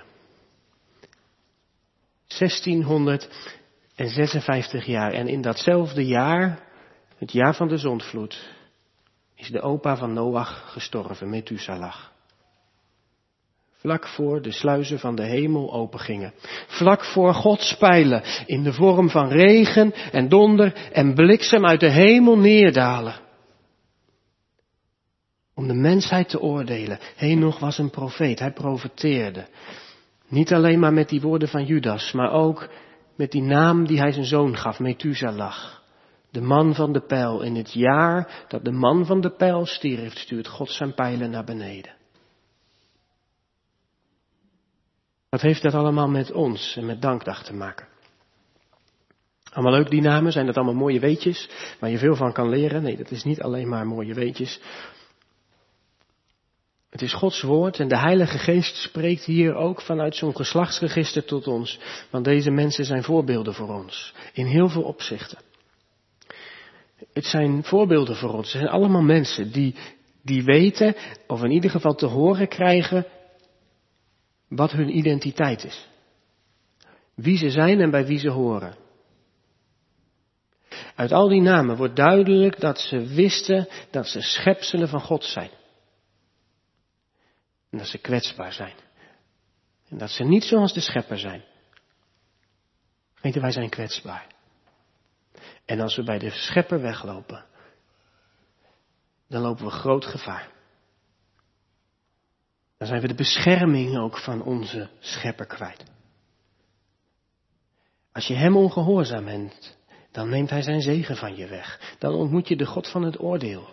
1656 jaar. En in datzelfde jaar, het jaar van de zondvloed, is de opa van Noach gestorven, Methuselah. Vlak voor de sluizen van de hemel opengingen. Vlak voor Gods pijlen in de vorm van regen en donder en bliksem uit de hemel neerdalen. Om de mensheid te oordelen. Henoch was een profeet, hij profeteerde. Niet alleen maar met die woorden van Judas, maar ook met die naam die hij zijn zoon gaf, Methuselah. De man van de pijl. In het jaar dat de man van de pijl stierf, stuurt God zijn pijlen naar beneden. Wat heeft dat allemaal met ons en met dankdag te maken? Allemaal leuk die namen, zijn dat allemaal mooie weetjes waar je veel van kan leren? Nee, dat is niet alleen maar mooie weetjes. Het is Gods woord en de Heilige Geest spreekt hier ook vanuit zo'n geslachtsregister tot ons. Want deze mensen zijn voorbeelden voor ons. In heel veel opzichten. Het zijn voorbeelden voor ons. Het zijn allemaal mensen die weten, of in ieder geval te horen krijgen, wat hun identiteit is. Wie ze zijn en bij wie ze horen. Uit al die namen wordt duidelijk dat ze wisten dat ze schepselen van God zijn. En dat ze kwetsbaar zijn. En dat ze niet zoals de schepper zijn. Weten, wij zijn kwetsbaar. En als we bij de schepper weglopen, dan lopen we groot gevaar. Dan zijn we de bescherming ook van onze schepper kwijt. Als je hem ongehoorzaam bent, dan neemt hij zijn zegen van je weg. Dan ontmoet je de God van het oordeel.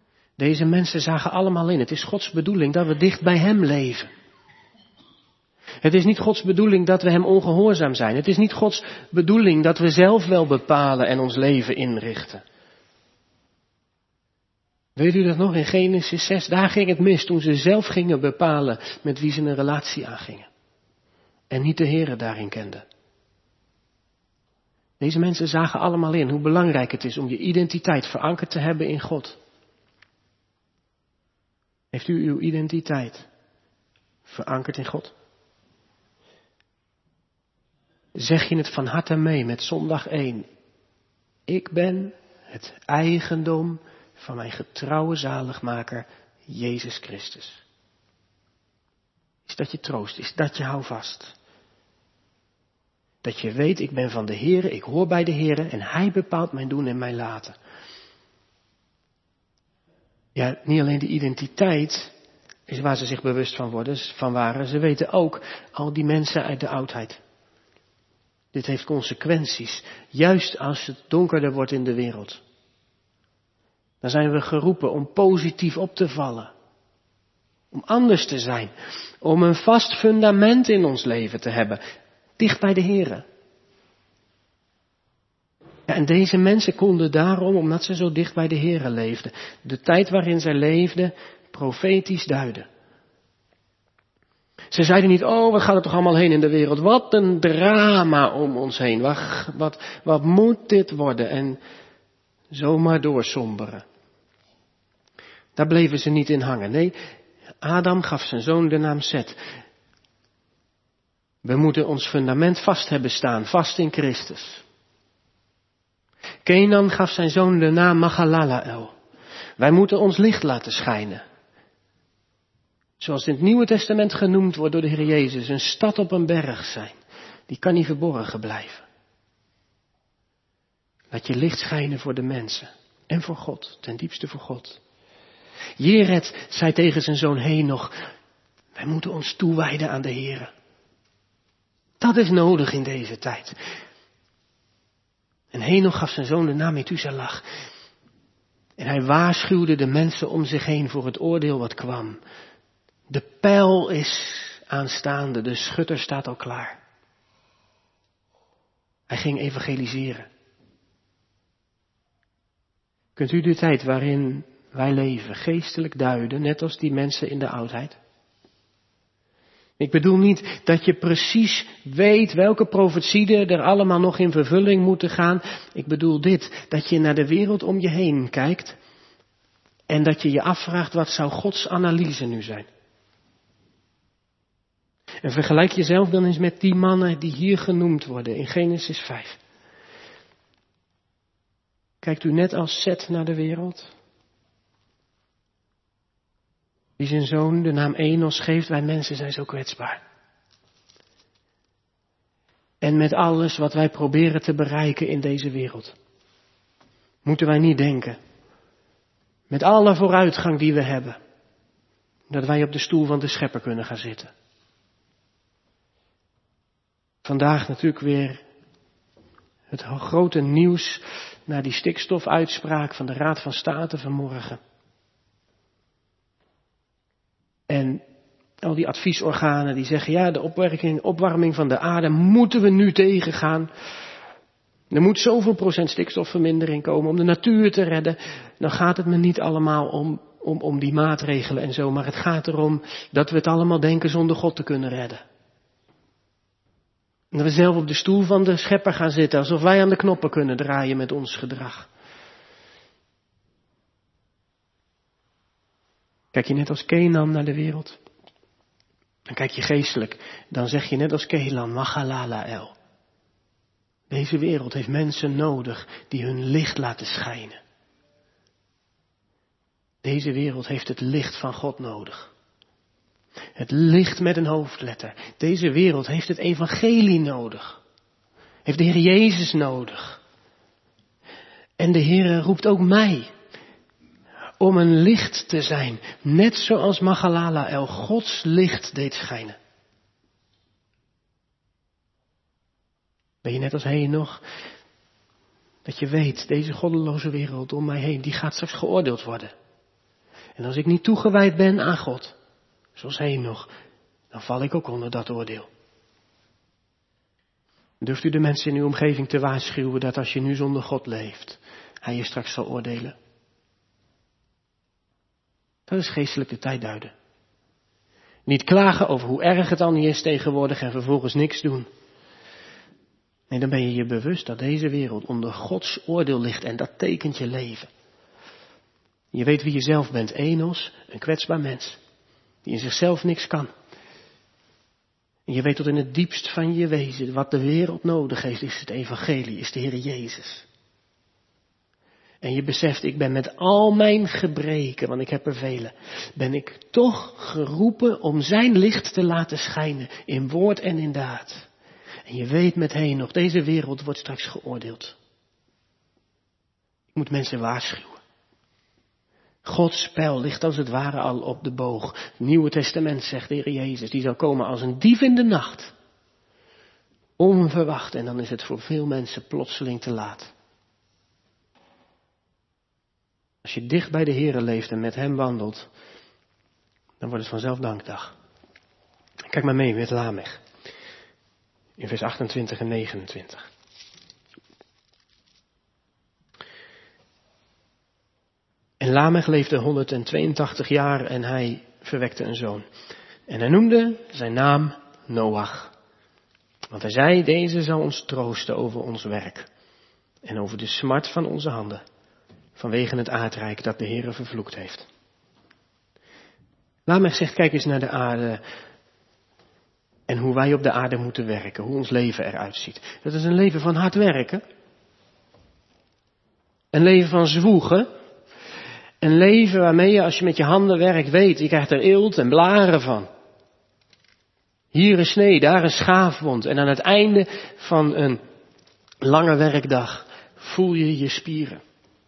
Deze mensen zagen allemaal in, het is Gods bedoeling dat we dicht bij hem leven. Het is niet Gods bedoeling dat we hem ongehoorzaam zijn. Het is niet Gods bedoeling dat we zelf wel bepalen en ons leven inrichten. Weet u dat nog in Genesis 6? Daar ging het mis toen ze zelf gingen bepalen met wie ze een relatie aangingen. En niet de Heere daarin kenden. Deze mensen zagen allemaal in hoe belangrijk het is om je identiteit verankerd te hebben in God. Heeft u uw identiteit verankerd in God? Zeg je het van harte mee met zondag 1. Ik ben het eigendom van mijn getrouwe zaligmaker, Jezus Christus. Is dat je troost? Is dat je houvast? Dat je weet, ik ben van de Heere, ik hoor bij de Heere en Hij bepaalt mijn doen en mijn laten. Ja, niet alleen de identiteit is waar ze zich bewust van waren. Ze weten ook al die mensen uit de oudheid. Dit heeft consequenties, juist als het donkerder wordt in de wereld. Dan zijn we geroepen om positief op te vallen. Om anders te zijn. Om een vast fundament in ons leven te hebben. Dicht bij de Heere. Ja, en deze mensen konden daarom, omdat ze zo dicht bij de Heere leefden, de tijd waarin zij leefden, profetisch duiden. Ze zeiden niet, wat gaat er toch allemaal heen in de wereld? Wat een drama om ons heen. Wat moet dit worden? En zomaar doorsomberen. Daar bleven ze niet in hangen. Nee, Adam gaf zijn zoon de naam Zet. We moeten ons fundament vast hebben staan, vast in Christus. Kenan gaf zijn zoon de naam Magalalael. Wij moeten ons licht laten schijnen. Zoals in het Nieuwe Testament genoemd wordt door de Heer Jezus, een stad op een berg zijn. Die kan niet verborgen blijven. Laat je licht schijnen voor de mensen en voor God, ten diepste voor God. Jered zei tegen zijn zoon Henoch, wij moeten ons toewijden aan de Heere. Dat is nodig in deze tijd. En Henoch gaf zijn zoon de naam Methuselah. En hij waarschuwde de mensen om zich heen voor het oordeel wat kwam. De pijl is aanstaande, de schutter staat al klaar. Hij ging evangeliseren. Kunt u de tijd waarin wij leven geestelijk duiden, net als die mensen in de oudheid? Ik bedoel niet dat je precies weet welke profetieën er allemaal nog in vervulling moeten gaan. Ik bedoel dit, dat je naar de wereld om je heen kijkt en dat je je afvraagt, wat zou Gods analyse nu zijn? En vergelijk jezelf dan eens met die mannen die hier genoemd worden in Genesis 5. Kijkt u net als Zet naar de wereld? Die zijn zoon de naam Enos geeft, wij mensen zijn zo kwetsbaar. En met alles wat wij proberen te bereiken in deze wereld, moeten wij niet denken, met alle vooruitgang die we hebben, dat wij op de stoel van de Schepper kunnen gaan zitten. Vandaag natuurlijk weer het grote nieuws na die stikstofuitspraak van de Raad van State vanmorgen. En al die adviesorganen die zeggen, ja, de opwarming van de aarde moeten we nu tegengaan. Er moet zoveel procent stikstofvermindering komen om de natuur te redden. Dan gaat het me niet allemaal om die maatregelen en zo, maar het gaat erom dat we het allemaal denken zonder God te kunnen redden. En dat we zelf op de stoel van de Schepper gaan zitten, alsof wij aan de knoppen kunnen draaien met ons gedrag. Kijk je net als Kenan naar de wereld? Dan kijk je geestelijk. Dan zeg je net als Kenan, Magalalael. Deze wereld heeft mensen nodig die hun licht laten schijnen. Deze wereld heeft het licht van God nodig. Het licht met een hoofdletter. Deze wereld heeft het evangelie nodig. Heeft de Heer Jezus nodig. En de Heer roept ook mij om een licht te zijn. Net zoals Magalalael Gods licht deed schijnen. Ben je net als Henoch? Dat je weet, deze goddeloze wereld om mij heen, die gaat straks geoordeeld worden. En als ik niet toegewijd ben aan God, zoals Henoch, dan val ik ook onder dat oordeel. Durft u de mensen in uw omgeving te waarschuwen dat als je nu zonder God leeft, hij je straks zal oordelen? Dat is geestelijk de tijd duiden. Niet klagen over hoe erg het al niet is tegenwoordig en vervolgens niks doen. Nee, dan ben je je bewust dat deze wereld onder Gods oordeel ligt en dat tekent je leven. Je weet wie je zelf bent, Enos, een kwetsbaar mens, die in zichzelf niks kan. En je weet tot in het diepst van je wezen, wat de wereld nodig heeft, is het evangelie, is de Heer Jezus. En je beseft, ik ben met al mijn gebreken, want ik heb er vele, ben ik toch geroepen om zijn licht te laten schijnen, in woord en in daad. En je weet met Henoch, deze wereld wordt straks geoordeeld. Ik moet mensen waarschuwen. Gods pijl ligt als het ware al op de boog. Het Nieuwe Testament zegt de Heer Jezus, die zal komen als een dief in de nacht. Onverwacht, en dan is het voor veel mensen plotseling te laat. Als je dicht bij de Heer leeft en met hem wandelt, dan wordt het vanzelf dankdag. Kijk maar mee met Lamech. In vers 28 en 29. En Lamech leefde 182 jaar en hij verwekte een zoon. En hij noemde zijn naam Noach. Want hij zei, deze zal ons troosten over ons werk. En over de smart van onze handen. Vanwege het aardrijk dat de Heere vervloekt heeft. Lamech zegt, kijk eens naar de aarde. En hoe wij op de aarde moeten werken. Hoe ons leven eruit ziet. Dat is een leven van hard werken. Een leven van zwoegen. Een leven waarmee je, als je met je handen werkt, weet, je krijgt er eelt en blaren van. Hier een snee, daar een schaafwond. En aan het einde van een lange werkdag voel je je spieren.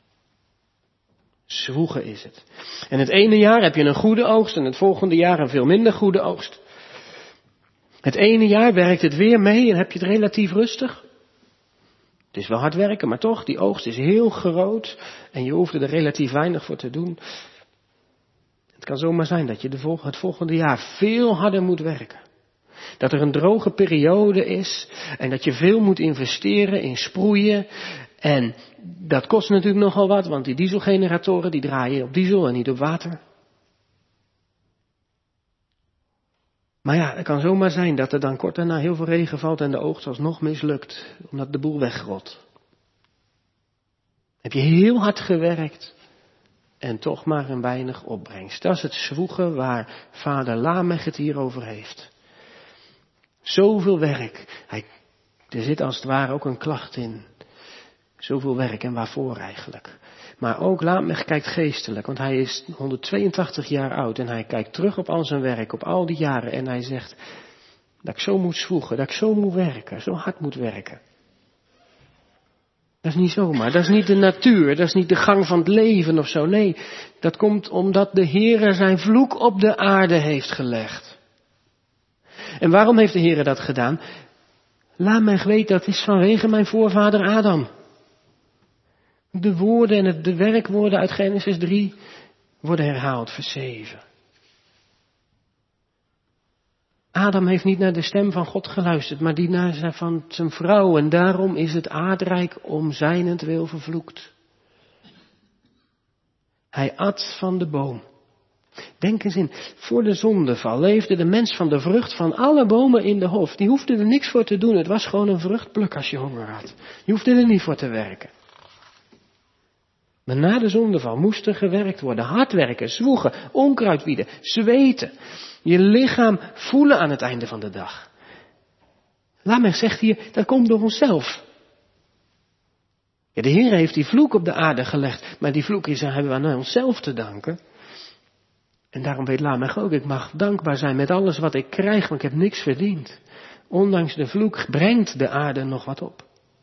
Zwoegen is het. En het ene jaar heb je een goede oogst en het volgende jaar een veel minder goede oogst. Het ene jaar werkt het weer mee en heb je het relatief rustig. Het is wel hard werken, maar toch, die oogst is heel groot en je hoeft er relatief weinig voor te doen. Het kan zomaar zijn dat je het volgende jaar veel harder moet werken. Dat er een droge periode is en dat je veel moet investeren in sproeien. En dat kost natuurlijk nogal wat, want die dieselgeneratoren die draaien op diesel en niet op water. Maar ja, het kan zomaar zijn dat er dan kort daarna heel veel regen valt en de oogst alsnog mislukt, omdat de boel weggrot. Heb je heel hard gewerkt en toch maar een weinig opbrengst. Dat is het zwoegen waar vader Lamech het hier over heeft. Zoveel werk. Er zit als het ware ook een klacht in. Zoveel werk en waarvoor eigenlijk. Maar ook Lamech kijkt geestelijk, want hij is 182 jaar oud en hij kijkt terug op al zijn werk, op al die jaren en hij zegt dat ik zo moet zwoegen, dat ik zo moet werken, zo hard moet werken. Dat is niet zomaar, dat is niet de natuur, dat is niet de gang van het leven of zo. Nee, dat komt omdat de Heere zijn vloek op de aarde heeft gelegd. En waarom heeft de Heere dat gedaan? Lamech weet dat is vanwege mijn voorvader Adam. De woorden en de werkwoorden uit Genesis 3 worden herhaald, vers 7. Adam heeft niet naar de stem van God geluisterd, maar die naar van zijn vrouw. En daarom is het aardrijk om zijnentwil vervloekt. Hij at van de boom. Denk eens in, voor de zondeval leefde de mens van de vrucht van alle bomen in de hof. Die hoefde er niks voor te doen, het was gewoon een vruchtpluk als je honger had. Je hoefde er niet voor te werken. Maar na de zondeval moest er gewerkt worden, hard werken, zwoegen, onkruid wieden, zweten. Je lichaam voelen aan het einde van de dag. Lamech zegt hier, dat komt door onszelf. Ja, de Heer heeft die vloek op de aarde gelegd, maar die vloek hebben we aan onszelf te danken. En daarom weet Lamech ook, ik mag dankbaar zijn met alles wat ik krijg, want ik heb niks verdiend. Ondanks de vloek brengt de aarde nog wat op.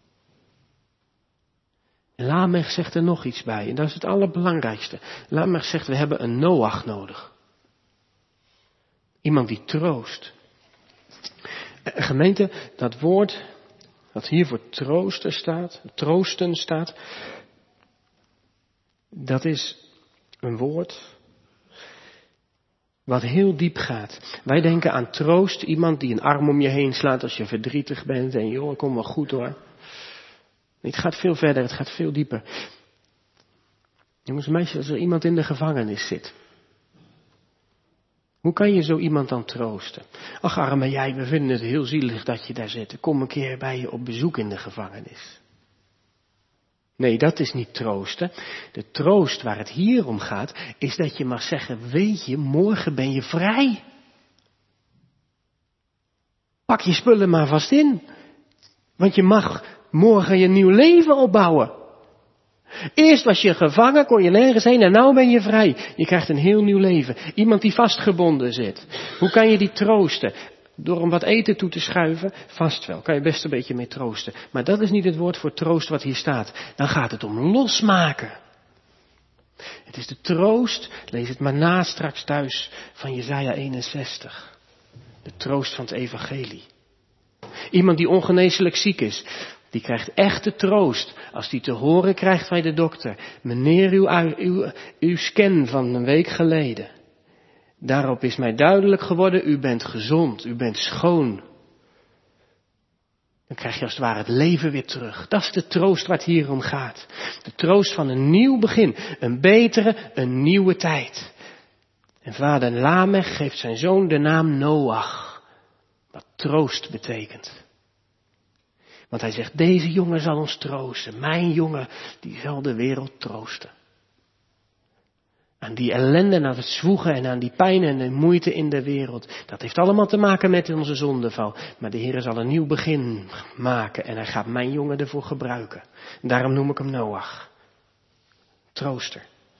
En Lamech zegt er nog iets bij, en dat is het allerbelangrijkste. Lamech zegt, we hebben een Noach nodig. Iemand die troost. Gemeente, dat woord, dat hier voor troosten staat, dat is een woord Wat heel diep gaat. Wij denken aan troost, iemand die een arm om je heen slaat als je verdrietig bent en joh, kom wel goed hoor. Nee, het gaat veel verder, het gaat veel dieper. Jongens en meisjes, als er iemand in de gevangenis zit. Hoe kan je zo iemand dan troosten? Ach arme jij, we vinden het heel zielig dat je daar zit. Kom een keer bij je op bezoek in de gevangenis. Nee, dat is niet troosten. De troost waar het hier om gaat, is dat je mag zeggen, weet je, morgen ben je vrij. Pak je spullen maar vast in. Want je mag morgen je nieuw leven opbouwen. Eerst was je gevangen, kon je nergens heen en nou ben je vrij. Je krijgt een heel nieuw leven. Iemand die vastgebonden zit. Hoe kan je die troosten? Door hem wat eten toe te schuiven? Vast wel, kan je best een beetje mee troosten. Maar dat is niet het woord voor troost wat hier staat. Dan gaat het om losmaken. Het is de troost, lees het maar na straks thuis, van Jesaja 61. De troost van het evangelie. Iemand die ongeneeslijk ziek is, die krijgt echte troost als die te horen krijgt bij de dokter. Meneer, uw scan van een week geleden. Daarop is mij duidelijk geworden, u bent gezond, u bent schoon. Dan krijg je als het ware het leven weer terug. Dat is de troost waar het hier om gaat. De troost van een nieuw begin, een betere, een nieuwe tijd. En vader Lamech geeft zijn zoon de naam Noach, wat troost betekent. Want hij zegt, deze jongen zal ons troosten. Mijn jongen, die zal de wereld troosten. Aan die ellende, aan het zwoegen en aan die pijn en de moeite in de wereld. Dat heeft allemaal te maken met onze zondeval. Maar de Heer zal een nieuw begin maken en hij gaat mijn jongen ervoor gebruiken. En daarom noem ik hem Noach. Trooster.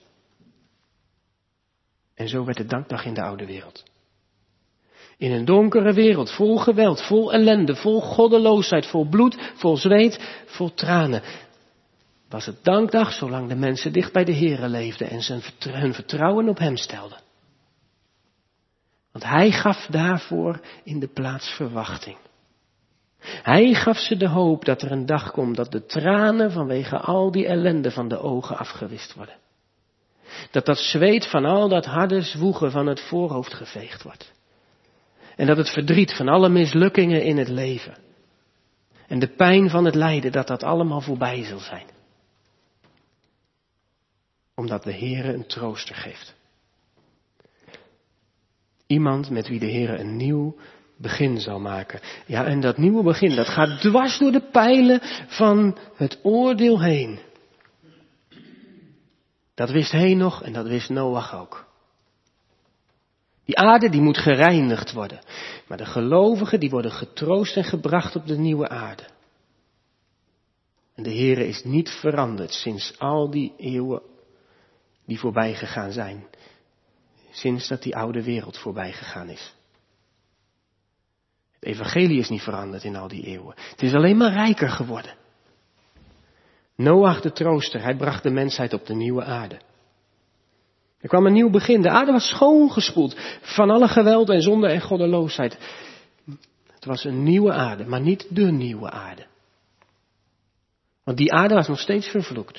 En zo werd de dankdag in de oude wereld. In een donkere wereld, vol geweld, vol ellende, vol goddeloosheid, vol bloed, vol zweet, vol tranen. Was het dankdag zolang de mensen dicht bij de Heere leefden en ze hun vertrouwen op hem stelden. Want hij gaf daarvoor in de plaats verwachting. Hij gaf ze de hoop dat er een dag komt dat de tranen vanwege al die ellende van de ogen afgewist worden. Dat zweet van al dat harde zwoegen van het voorhoofd geveegd wordt. En dat het verdriet van alle mislukkingen in het leven en de pijn van het lijden, dat allemaal voorbij zal zijn. Omdat de Heere een trooster geeft. Iemand met wie de Heere een nieuw begin zal maken. Ja, en dat nieuwe begin, dat gaat dwars door de pijlen van het oordeel heen. Dat wist Henoch en dat wist Noach ook. Die aarde die moet gereinigd worden. Maar de gelovigen die worden getroost en gebracht op de nieuwe aarde. En de Heere is niet veranderd sinds al die eeuwen die voorbij gegaan zijn. Sinds dat die oude wereld voorbij gegaan is. Het evangelie is niet veranderd in al die eeuwen. Het is alleen maar rijker geworden. Noach de trooster, hij bracht de mensheid op de nieuwe aarde. Er kwam een nieuw begin. De aarde was schoongespoeld van alle geweld en zonde en goddeloosheid. Het was een nieuwe aarde, maar niet de nieuwe aarde. Want die aarde was nog steeds vervloekt.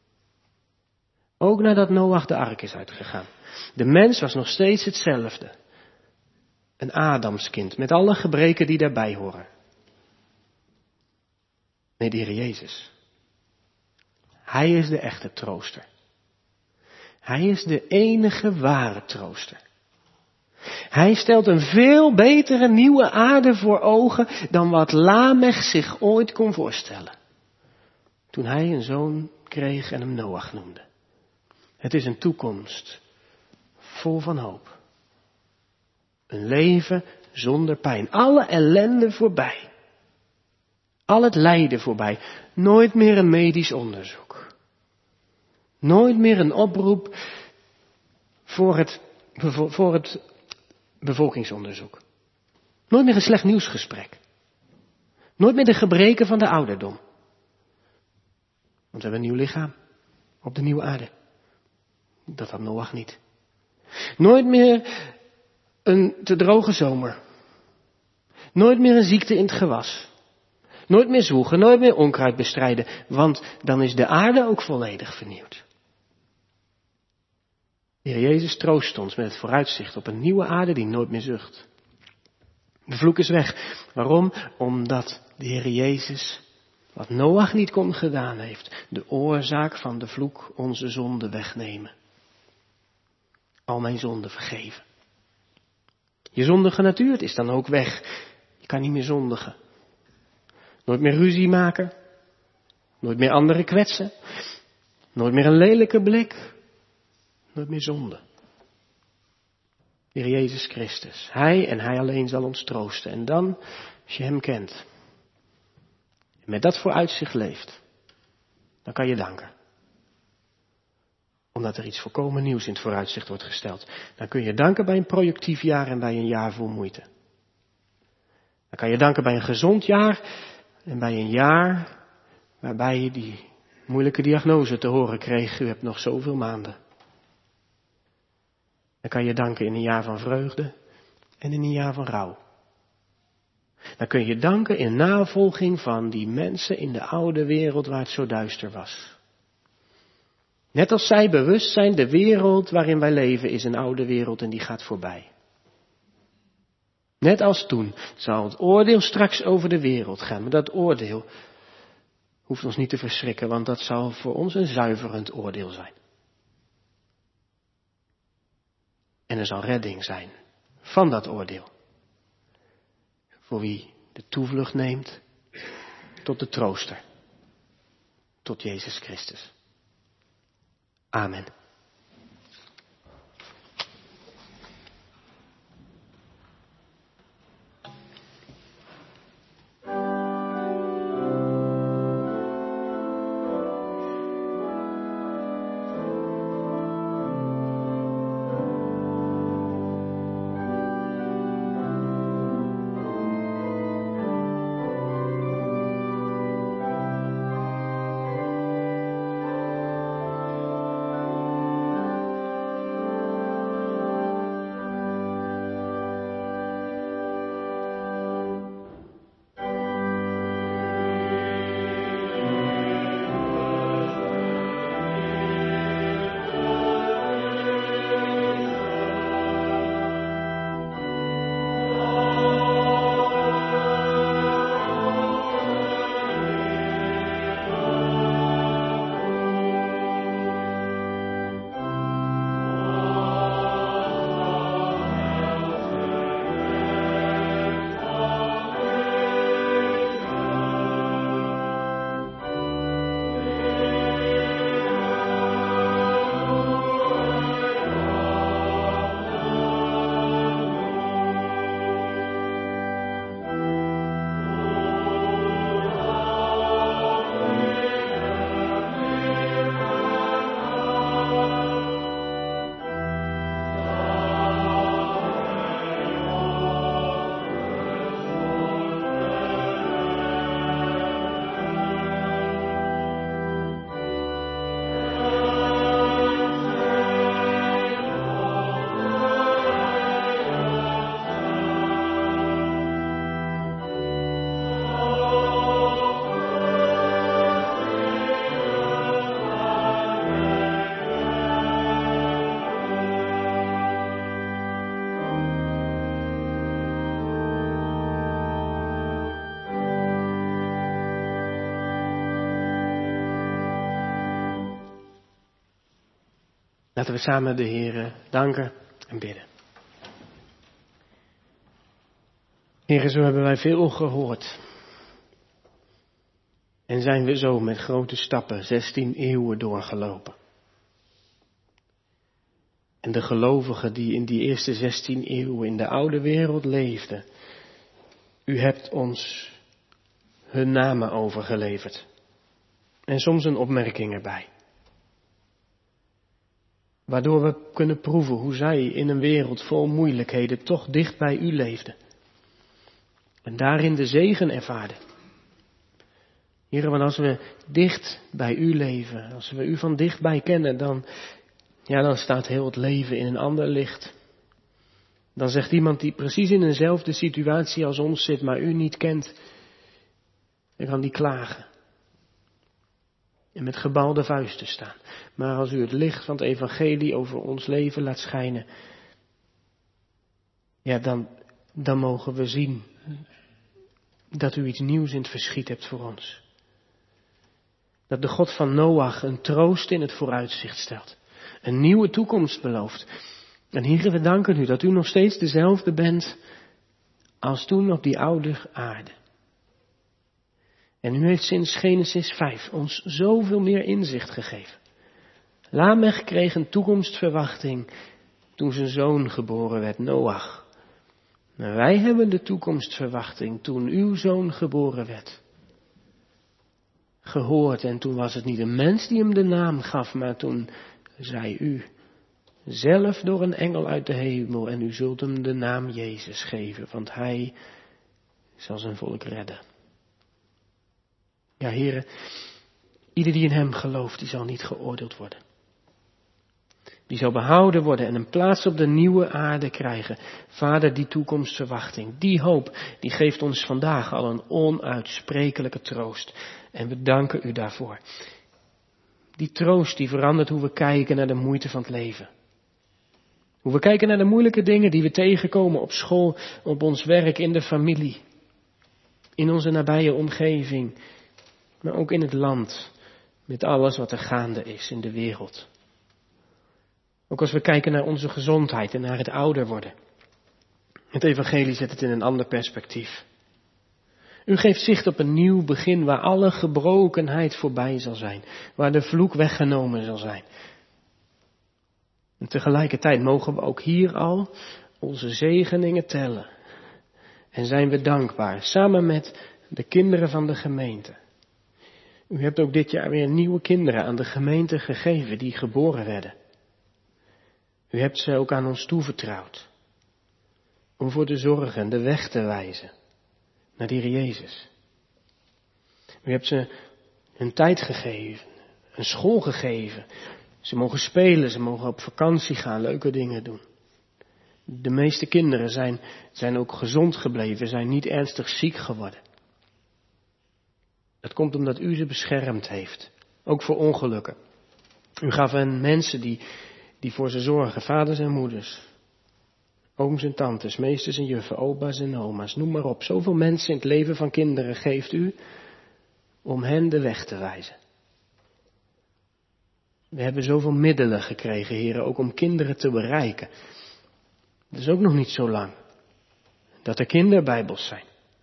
Ook nadat Noach de ark is uitgegaan. De mens was nog steeds hetzelfde. Een Adamskind met alle gebreken die daarbij horen. Nee, de Heer Jezus. Hij is de echte trooster. Hij is de enige ware trooster. Hij stelt een veel betere nieuwe aarde voor ogen dan wat Lamech zich ooit kon voorstellen. Toen hij een zoon kreeg en hem Noach noemde. Het is een toekomst vol van hoop. Een leven zonder pijn. Alle ellende voorbij. Al het lijden voorbij. Nooit meer een medisch onderzoek. Nooit meer een oproep voor het bevolkingsonderzoek. Nooit meer een slecht nieuwsgesprek. Nooit meer de gebreken van de ouderdom. Want we hebben een nieuw lichaam op de nieuwe aarde. Dat had Noach niet. Nooit meer een te droge zomer. Nooit meer een ziekte in het gewas. Nooit meer zwoegen, nooit meer onkruid bestrijden. Want dan is de aarde ook volledig vernieuwd. De Heer Jezus troost ons met het vooruitzicht op een nieuwe aarde die nooit meer zucht. De vloek is weg. Waarom? Omdat de Heer Jezus, wat Noach niet kon gedaan heeft, de oorzaak van de vloek onze zonde wegnemen. Al mijn zonden vergeven. Je zondige natuur is dan ook weg. Je kan niet meer zondigen. Nooit meer ruzie maken. Nooit meer anderen kwetsen. Nooit meer een lelijke blik. Nooit meer zonde. De Heer Jezus Christus. Hij en Hij alleen zal ons troosten. En dan, als je Hem kent, en met dat vooruitzicht leeft, dan kan je danken. Omdat er iets volkomen nieuws in het vooruitzicht wordt gesteld. Dan kun je danken bij een productief jaar en bij een jaar vol moeite. Dan kan je danken bij een gezond jaar en bij een jaar waarbij je die moeilijke diagnose te horen kreeg. U hebt nog zoveel maanden. Dan kan je danken in een jaar van vreugde en in een jaar van rouw. Dan kun je danken in navolging van die mensen in de oude wereld waar het zo duister was. Net als zij bewust zijn, de wereld waarin wij leven is een oude wereld en die gaat voorbij. Net als toen zal het oordeel straks over de wereld gaan. Maar dat oordeel hoeft ons niet te verschrikken, want dat zal voor ons een zuiverend oordeel zijn. En er zal redding zijn van dat oordeel. Voor wie de toevlucht neemt tot de trooster. Tot Jezus Christus. Amen. Laten we samen de Heere danken en bidden. Heere, zo hebben wij veel gehoord. En zijn we zo met grote stappen 16 eeuwen doorgelopen. En de gelovigen die in die eerste 16 eeuwen in de oude wereld leefden, u hebt ons hun namen overgeleverd. En soms een opmerking erbij. Waardoor we kunnen proeven hoe zij in een wereld vol moeilijkheden toch dicht bij u leefden. En daarin de zegen ervaarden. Heere, want als we dicht bij u leven, als we u van dichtbij kennen, dan staat heel het leven in een ander licht. Dan zegt iemand die precies in eenzelfde situatie als ons zit, maar u niet kent, dan kan die klagen. en met gebalde vuisten staan. Maar als u het licht van het evangelie over ons leven laat schijnen, ja, dan mogen we zien dat u iets nieuws in het verschiet hebt voor ons. Dat de God van Noach een troost in het vooruitzicht stelt. Een nieuwe toekomst belooft. En Heere, we danken u dat u nog steeds dezelfde bent als toen op die oude aarde. En u heeft sinds Genesis 5 ons zoveel meer inzicht gegeven. Lamech kreeg een toekomstverwachting toen zijn zoon geboren werd, Noach. Maar wij hebben de toekomstverwachting toen uw zoon geboren werd. Gehoord, en toen was het niet een mens die hem de naam gaf, maar toen zei u zelf door een engel uit de hemel, en u zult hem de naam Jezus geven, want hij zal zijn volk redden. Ja, Heere, ieder die in hem gelooft, die zal niet geoordeeld worden. Die zal behouden worden en een plaats op de nieuwe aarde krijgen. Vader, die toekomstverwachting, die hoop, die geeft ons vandaag al een onuitsprekelijke troost. En we danken u daarvoor. Die troost die verandert hoe we kijken naar de moeite van het leven. Hoe we kijken naar de moeilijke dingen die we tegenkomen op school, op ons werk, in de familie. In onze nabije omgeving, maar ook in het land. Met alles wat er gaande is in de wereld. Ook als we kijken naar onze gezondheid en naar het ouder worden. Het evangelie zet het in een ander perspectief. U geeft zicht op een nieuw begin waar alle gebrokenheid voorbij zal zijn. Waar de vloek weggenomen zal zijn. En tegelijkertijd mogen we ook hier al onze zegeningen tellen. En zijn we dankbaar, samen met de kinderen van de gemeente. U hebt ook dit jaar weer nieuwe kinderen aan de gemeente gegeven die geboren werden. U hebt ze ook aan ons toevertrouwd. Om voor te zorgen en de weg te wijzen naar de Heer Jezus. U hebt ze hun tijd gegeven, een school gegeven. Ze mogen spelen, ze mogen op vakantie gaan, leuke dingen doen. De meeste kinderen zijn ook gezond gebleven, zijn niet ernstig ziek geworden. Dat komt omdat u ze beschermd heeft, ook voor ongelukken. U gaf hen mensen die voor ze zorgen, vaders en moeders, ooms en tantes, meesters en juffen, opa's en oma's, noem maar op. Zoveel mensen in het leven van kinderen geeft u om hen de weg te wijzen. We hebben zoveel middelen gekregen, heren, ook om kinderen te bereiken. Dat is ook nog niet zo lang dat er kinderbijbels zijn.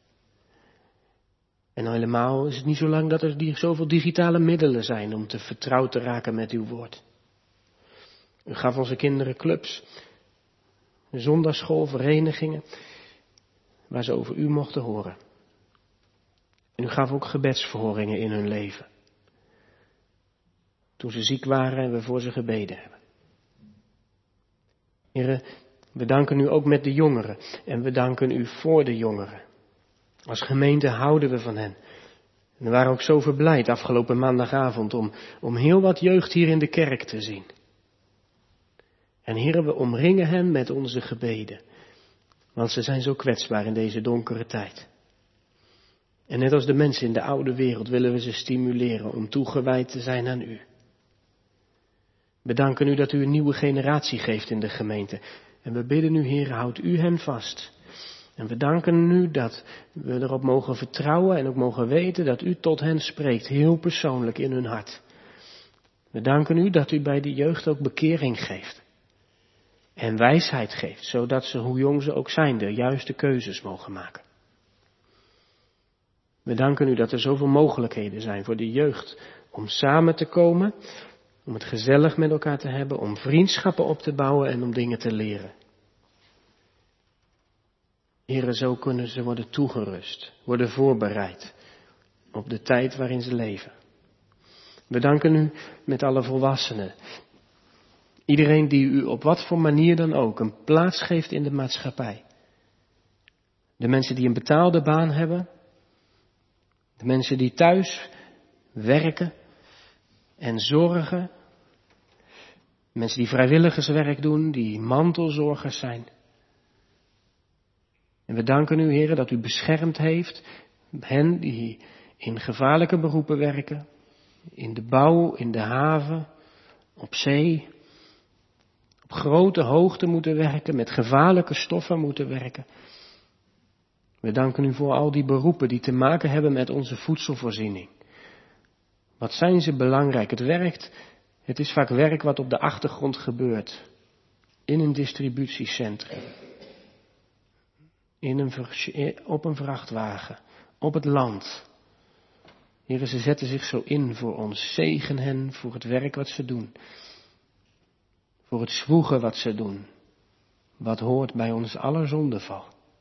En helemaal is het niet zo lang dat er zoveel digitale middelen zijn om te vertrouwd te raken met uw woord. U gaf onze kinderen clubs, zondagschool, verenigingen, waar ze over u mochten horen. En u gaf ook gebedsverhoringen in hun leven. Toen ze ziek waren en we voor ze gebeden hebben. Heren, we danken u ook met de jongeren en we danken u voor de jongeren. Als gemeente houden we van hen. En we waren ook zo verblijd afgelopen maandagavond om heel wat jeugd hier in de kerk te zien. En heren, we omringen hen met onze gebeden. Want ze zijn zo kwetsbaar in deze donkere tijd. En net als de mensen in de oude wereld willen we ze stimuleren om toegewijd te zijn aan u. We danken u dat u een nieuwe generatie geeft in de gemeente. En we bidden u, Heer, houd u hen vast. En we danken u dat we erop mogen vertrouwen en ook mogen weten dat u tot hen spreekt, heel persoonlijk in hun hart. We danken u dat u bij de jeugd ook bekering geeft. En wijsheid geeft, zodat ze, hoe jong ze ook zijn, de juiste keuzes mogen maken. We danken u dat er zoveel mogelijkheden zijn voor de jeugd om samen te komen, om het gezellig met elkaar te hebben, om vriendschappen op te bouwen en om dingen te leren. Heren, zo kunnen ze worden toegerust, worden voorbereid op de tijd waarin ze leven. We danken u met alle volwassenen. Iedereen die u op wat voor manier dan ook een plaats geeft in de maatschappij. De mensen die een betaalde baan hebben. De mensen die thuis werken en zorgen. Mensen die vrijwilligerswerk doen, die mantelzorgers zijn. En we danken u, Heer, dat u beschermd heeft hen die in gevaarlijke beroepen werken. in de bouw, in de haven, op zee, op grote hoogte moeten werken, met gevaarlijke stoffen moeten werken. We danken u voor al die beroepen die te maken hebben met onze voedselvoorziening. Wat zijn ze belangrijk? Het is vaak werk wat op de achtergrond gebeurt. In een distributiecentrum. Op een vrachtwagen. Op het land. Heren, ze zetten zich zo in voor ons. Zegen hen voor het werk wat ze doen. Voor het zwoegen wat ze doen. Wat hoort bij ons aller zondeval.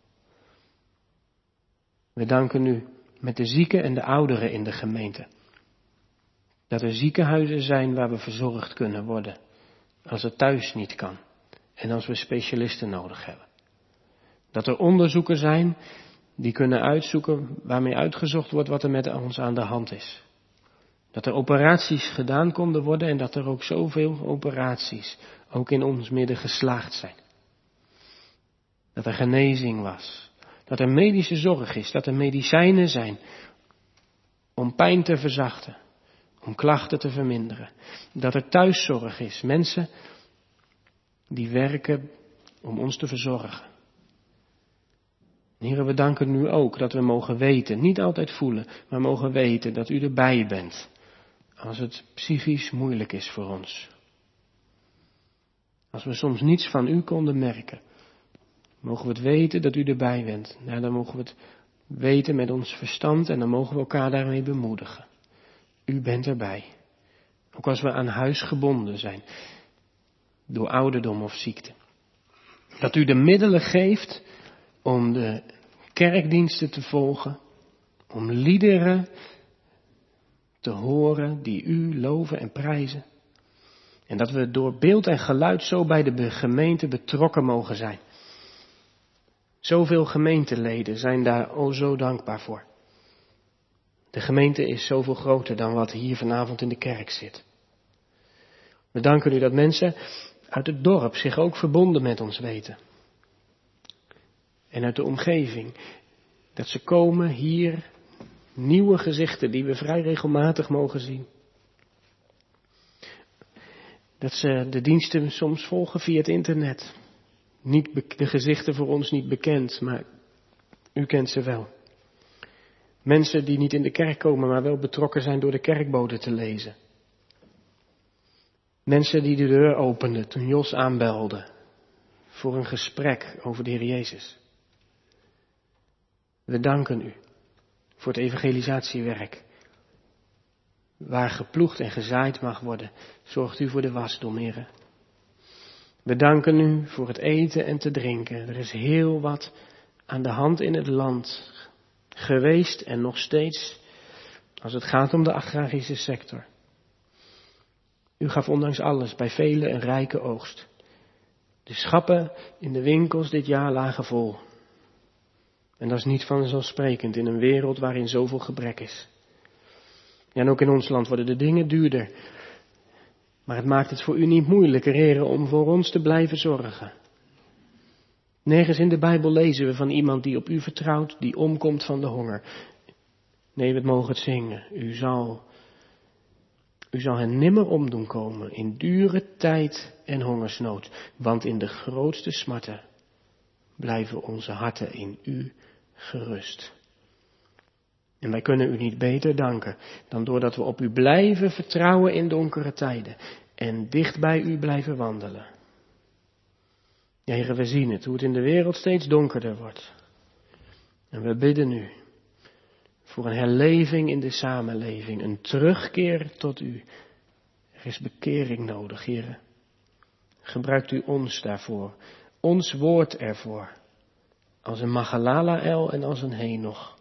We danken u met de zieken en de ouderen in de gemeente. Dat er ziekenhuizen zijn waar we verzorgd kunnen worden. Als het thuis niet kan. En als we specialisten nodig hebben. Dat er onderzoeken zijn die kunnen uitzoeken waarmee uitgezocht wordt wat er met ons aan de hand is. Dat er operaties gedaan konden worden en dat er ook zoveel operaties ook in ons midden geslaagd zijn. Dat er genezing was. Dat er medische zorg is. Dat er medicijnen zijn om pijn te verzachten. Om klachten te verminderen. Dat er thuiszorg is. Mensen die werken om ons te verzorgen. Heren, we danken u ook dat we mogen weten, niet altijd voelen, maar mogen weten dat u erbij bent. Als het psychisch moeilijk is voor ons. Als we soms niets van u konden merken, mogen we het weten dat u erbij bent. Nou, dan mogen we het weten met ons verstand en dan mogen we elkaar daarmee bemoedigen. U bent erbij. Ook als we aan huis gebonden zijn. Door ouderdom of ziekte. Dat u de middelen geeft om de kerkdiensten te volgen. Om liederen te horen die u loven en prijzen. En dat we door beeld en geluid zo bij de gemeente betrokken mogen zijn. Zoveel gemeenteleden zijn daar zo dankbaar voor. De gemeente is zoveel groter dan wat hier vanavond in de kerk zit. We danken u dat mensen uit het dorp zich ook verbonden met ons weten. En uit de omgeving. Dat ze komen hier, nieuwe gezichten die we vrij regelmatig mogen zien. Dat ze de diensten soms volgen via het internet. De gezichten voor ons niet bekend, maar u kent ze wel. Mensen die niet in de kerk komen, maar wel betrokken zijn door de kerkbode te lezen. Mensen die de deur openden toen Jos aanbelde voor een gesprek over de Heer Jezus. We danken u voor het evangelisatiewerk. Waar geploegd en gezaaid mag worden, zorgt u voor de wasdom, Heer. We danken u voor het eten en te drinken. Er is heel wat aan de hand in het land geweest en nog steeds als het gaat om de agrarische sector. U gaf ondanks alles bij velen een rijke oogst. De schappen in de winkels dit jaar lagen vol. En dat is niet vanzelfsprekend in een wereld waarin zoveel gebrek is. Ja, en ook in ons land worden de dingen duurder. Maar het maakt het voor u niet moeilijker, heren, om voor ons te blijven zorgen. Nergens in de Bijbel lezen we van iemand die op u vertrouwt, die omkomt van de honger. Nee, we mogen het zingen. U zal hen nimmer omdoen komen in dure tijd en hongersnood. Want in de grootste smarten blijven onze harten in u gerust. En wij kunnen u niet beter danken dan doordat we op u blijven vertrouwen in donkere tijden. En dicht bij u blijven wandelen. Ja, Heere, we zien het, hoe het in de wereld steeds donkerder wordt. En we bidden u voor een herleving in de samenleving, een terugkeer tot u. Er is bekering nodig, Heere. Gebruikt u ons daarvoor, ons woord ervoor, als een Magalalael en als een Henoch.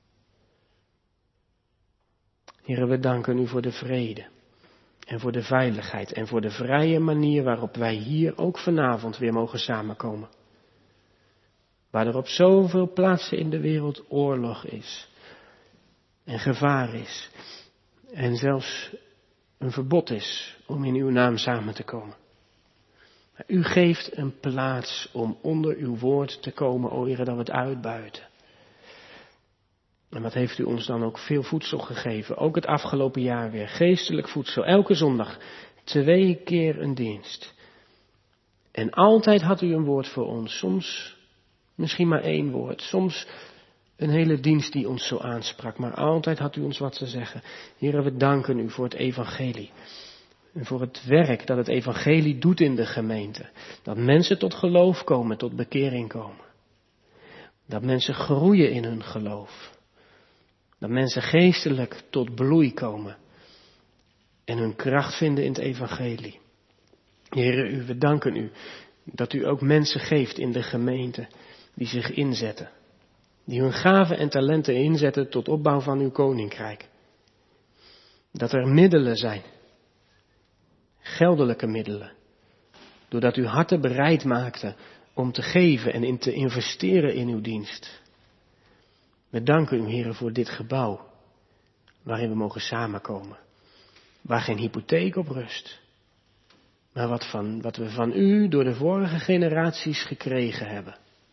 Heere, we danken u voor de vrede en voor de veiligheid en voor de vrije manier waarop wij hier ook vanavond weer mogen samenkomen. Waar er op zoveel plaatsen in de wereld oorlog is en gevaar is en zelfs een verbod is om in uw naam samen te komen. Maar u geeft een plaats om onder uw woord te komen, o Heere, dat we het uitbuiten. En wat heeft u ons dan ook veel voedsel gegeven. Ook het afgelopen jaar weer. Geestelijk voedsel. Elke zondag 2 keer een dienst. En altijd had u een woord voor ons. Soms misschien maar 1 woord. Soms een hele dienst die ons zo aansprak. Maar altijd had u ons wat te zeggen. Heere, we danken u voor het evangelie. En voor het werk dat het evangelie doet in de gemeente. Dat mensen tot geloof komen, tot bekering komen. Dat mensen groeien in hun geloof. Dat mensen geestelijk tot bloei komen. En hun kracht vinden in het evangelie. Heere, we danken u dat u ook mensen geeft in de gemeente die zich inzetten. Die hun gaven en talenten inzetten tot opbouw van uw koninkrijk. Dat er middelen zijn. Geldelijke middelen. Doordat u harten bereid maakte om te geven en in te investeren in uw dienst. We danken u, Heere, voor dit gebouw. Waarin we mogen samenkomen. Waar geen hypotheek op rust. Maar wat we van u door de vorige generaties gekregen hebben.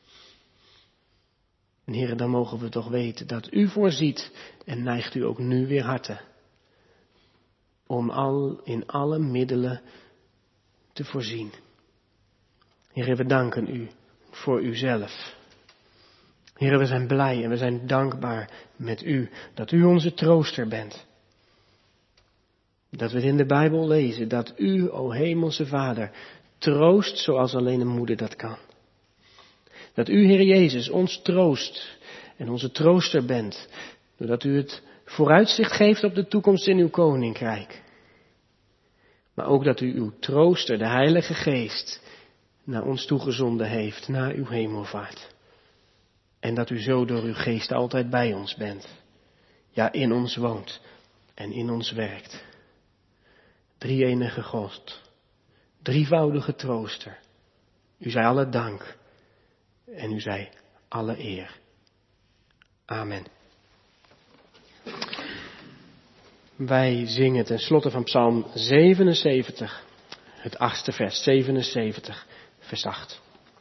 En Heere, dan mogen we toch weten dat u voorziet en neigt u ook nu weer harten. Om in alle middelen te voorzien. Heere, we danken u voor uzelf. Heere, we zijn blij en we zijn dankbaar met u, dat u onze trooster bent. Dat we het in de Bijbel lezen, dat u, o hemelse Vader, troost zoals alleen een moeder dat kan. Dat u, Heer Jezus, ons troost en onze trooster bent, doordat u het vooruitzicht geeft op de toekomst in uw koninkrijk. Maar ook dat u uw trooster, de Heilige Geest, naar ons toegezonden heeft, naar uw hemelvaart. En dat u zo door uw geest altijd bij ons bent. Ja, in ons woont en in ons werkt. Drie-enige God, drievoudige trooster. U zij alle dank en u zij alle eer. Amen. Wij zingen ten slotte van Psalm 77, het 8e vers, 77, vers 8.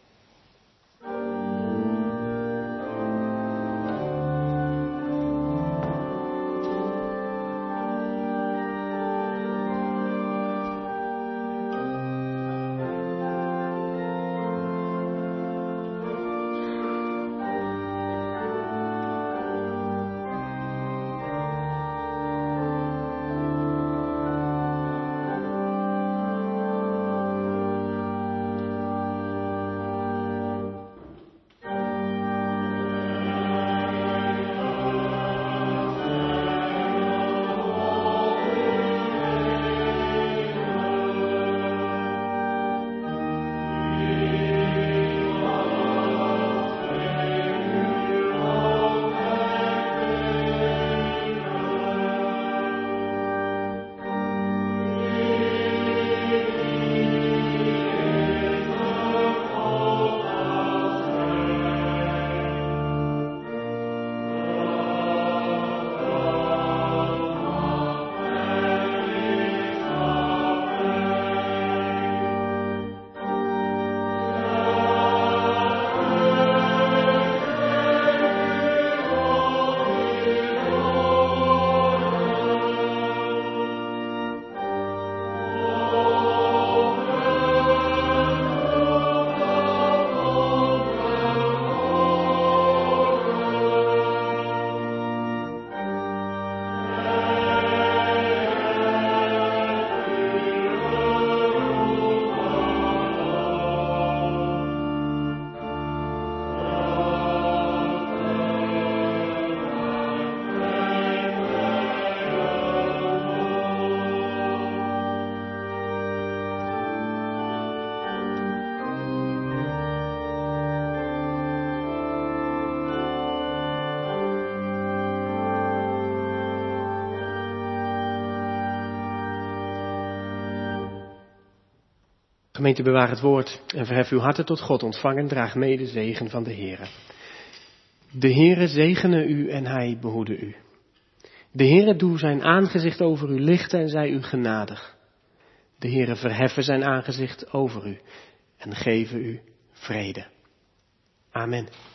Gemeente, bewaar het woord en verhef uw harten tot God. Ontvang en draag mee de zegen van de Heere. De Heere zegene u en hij behoede u. De Heere doe zijn aangezicht over u lichten en zij u genadig. De Heere verheffen zijn aangezicht over u en geven u vrede. Amen.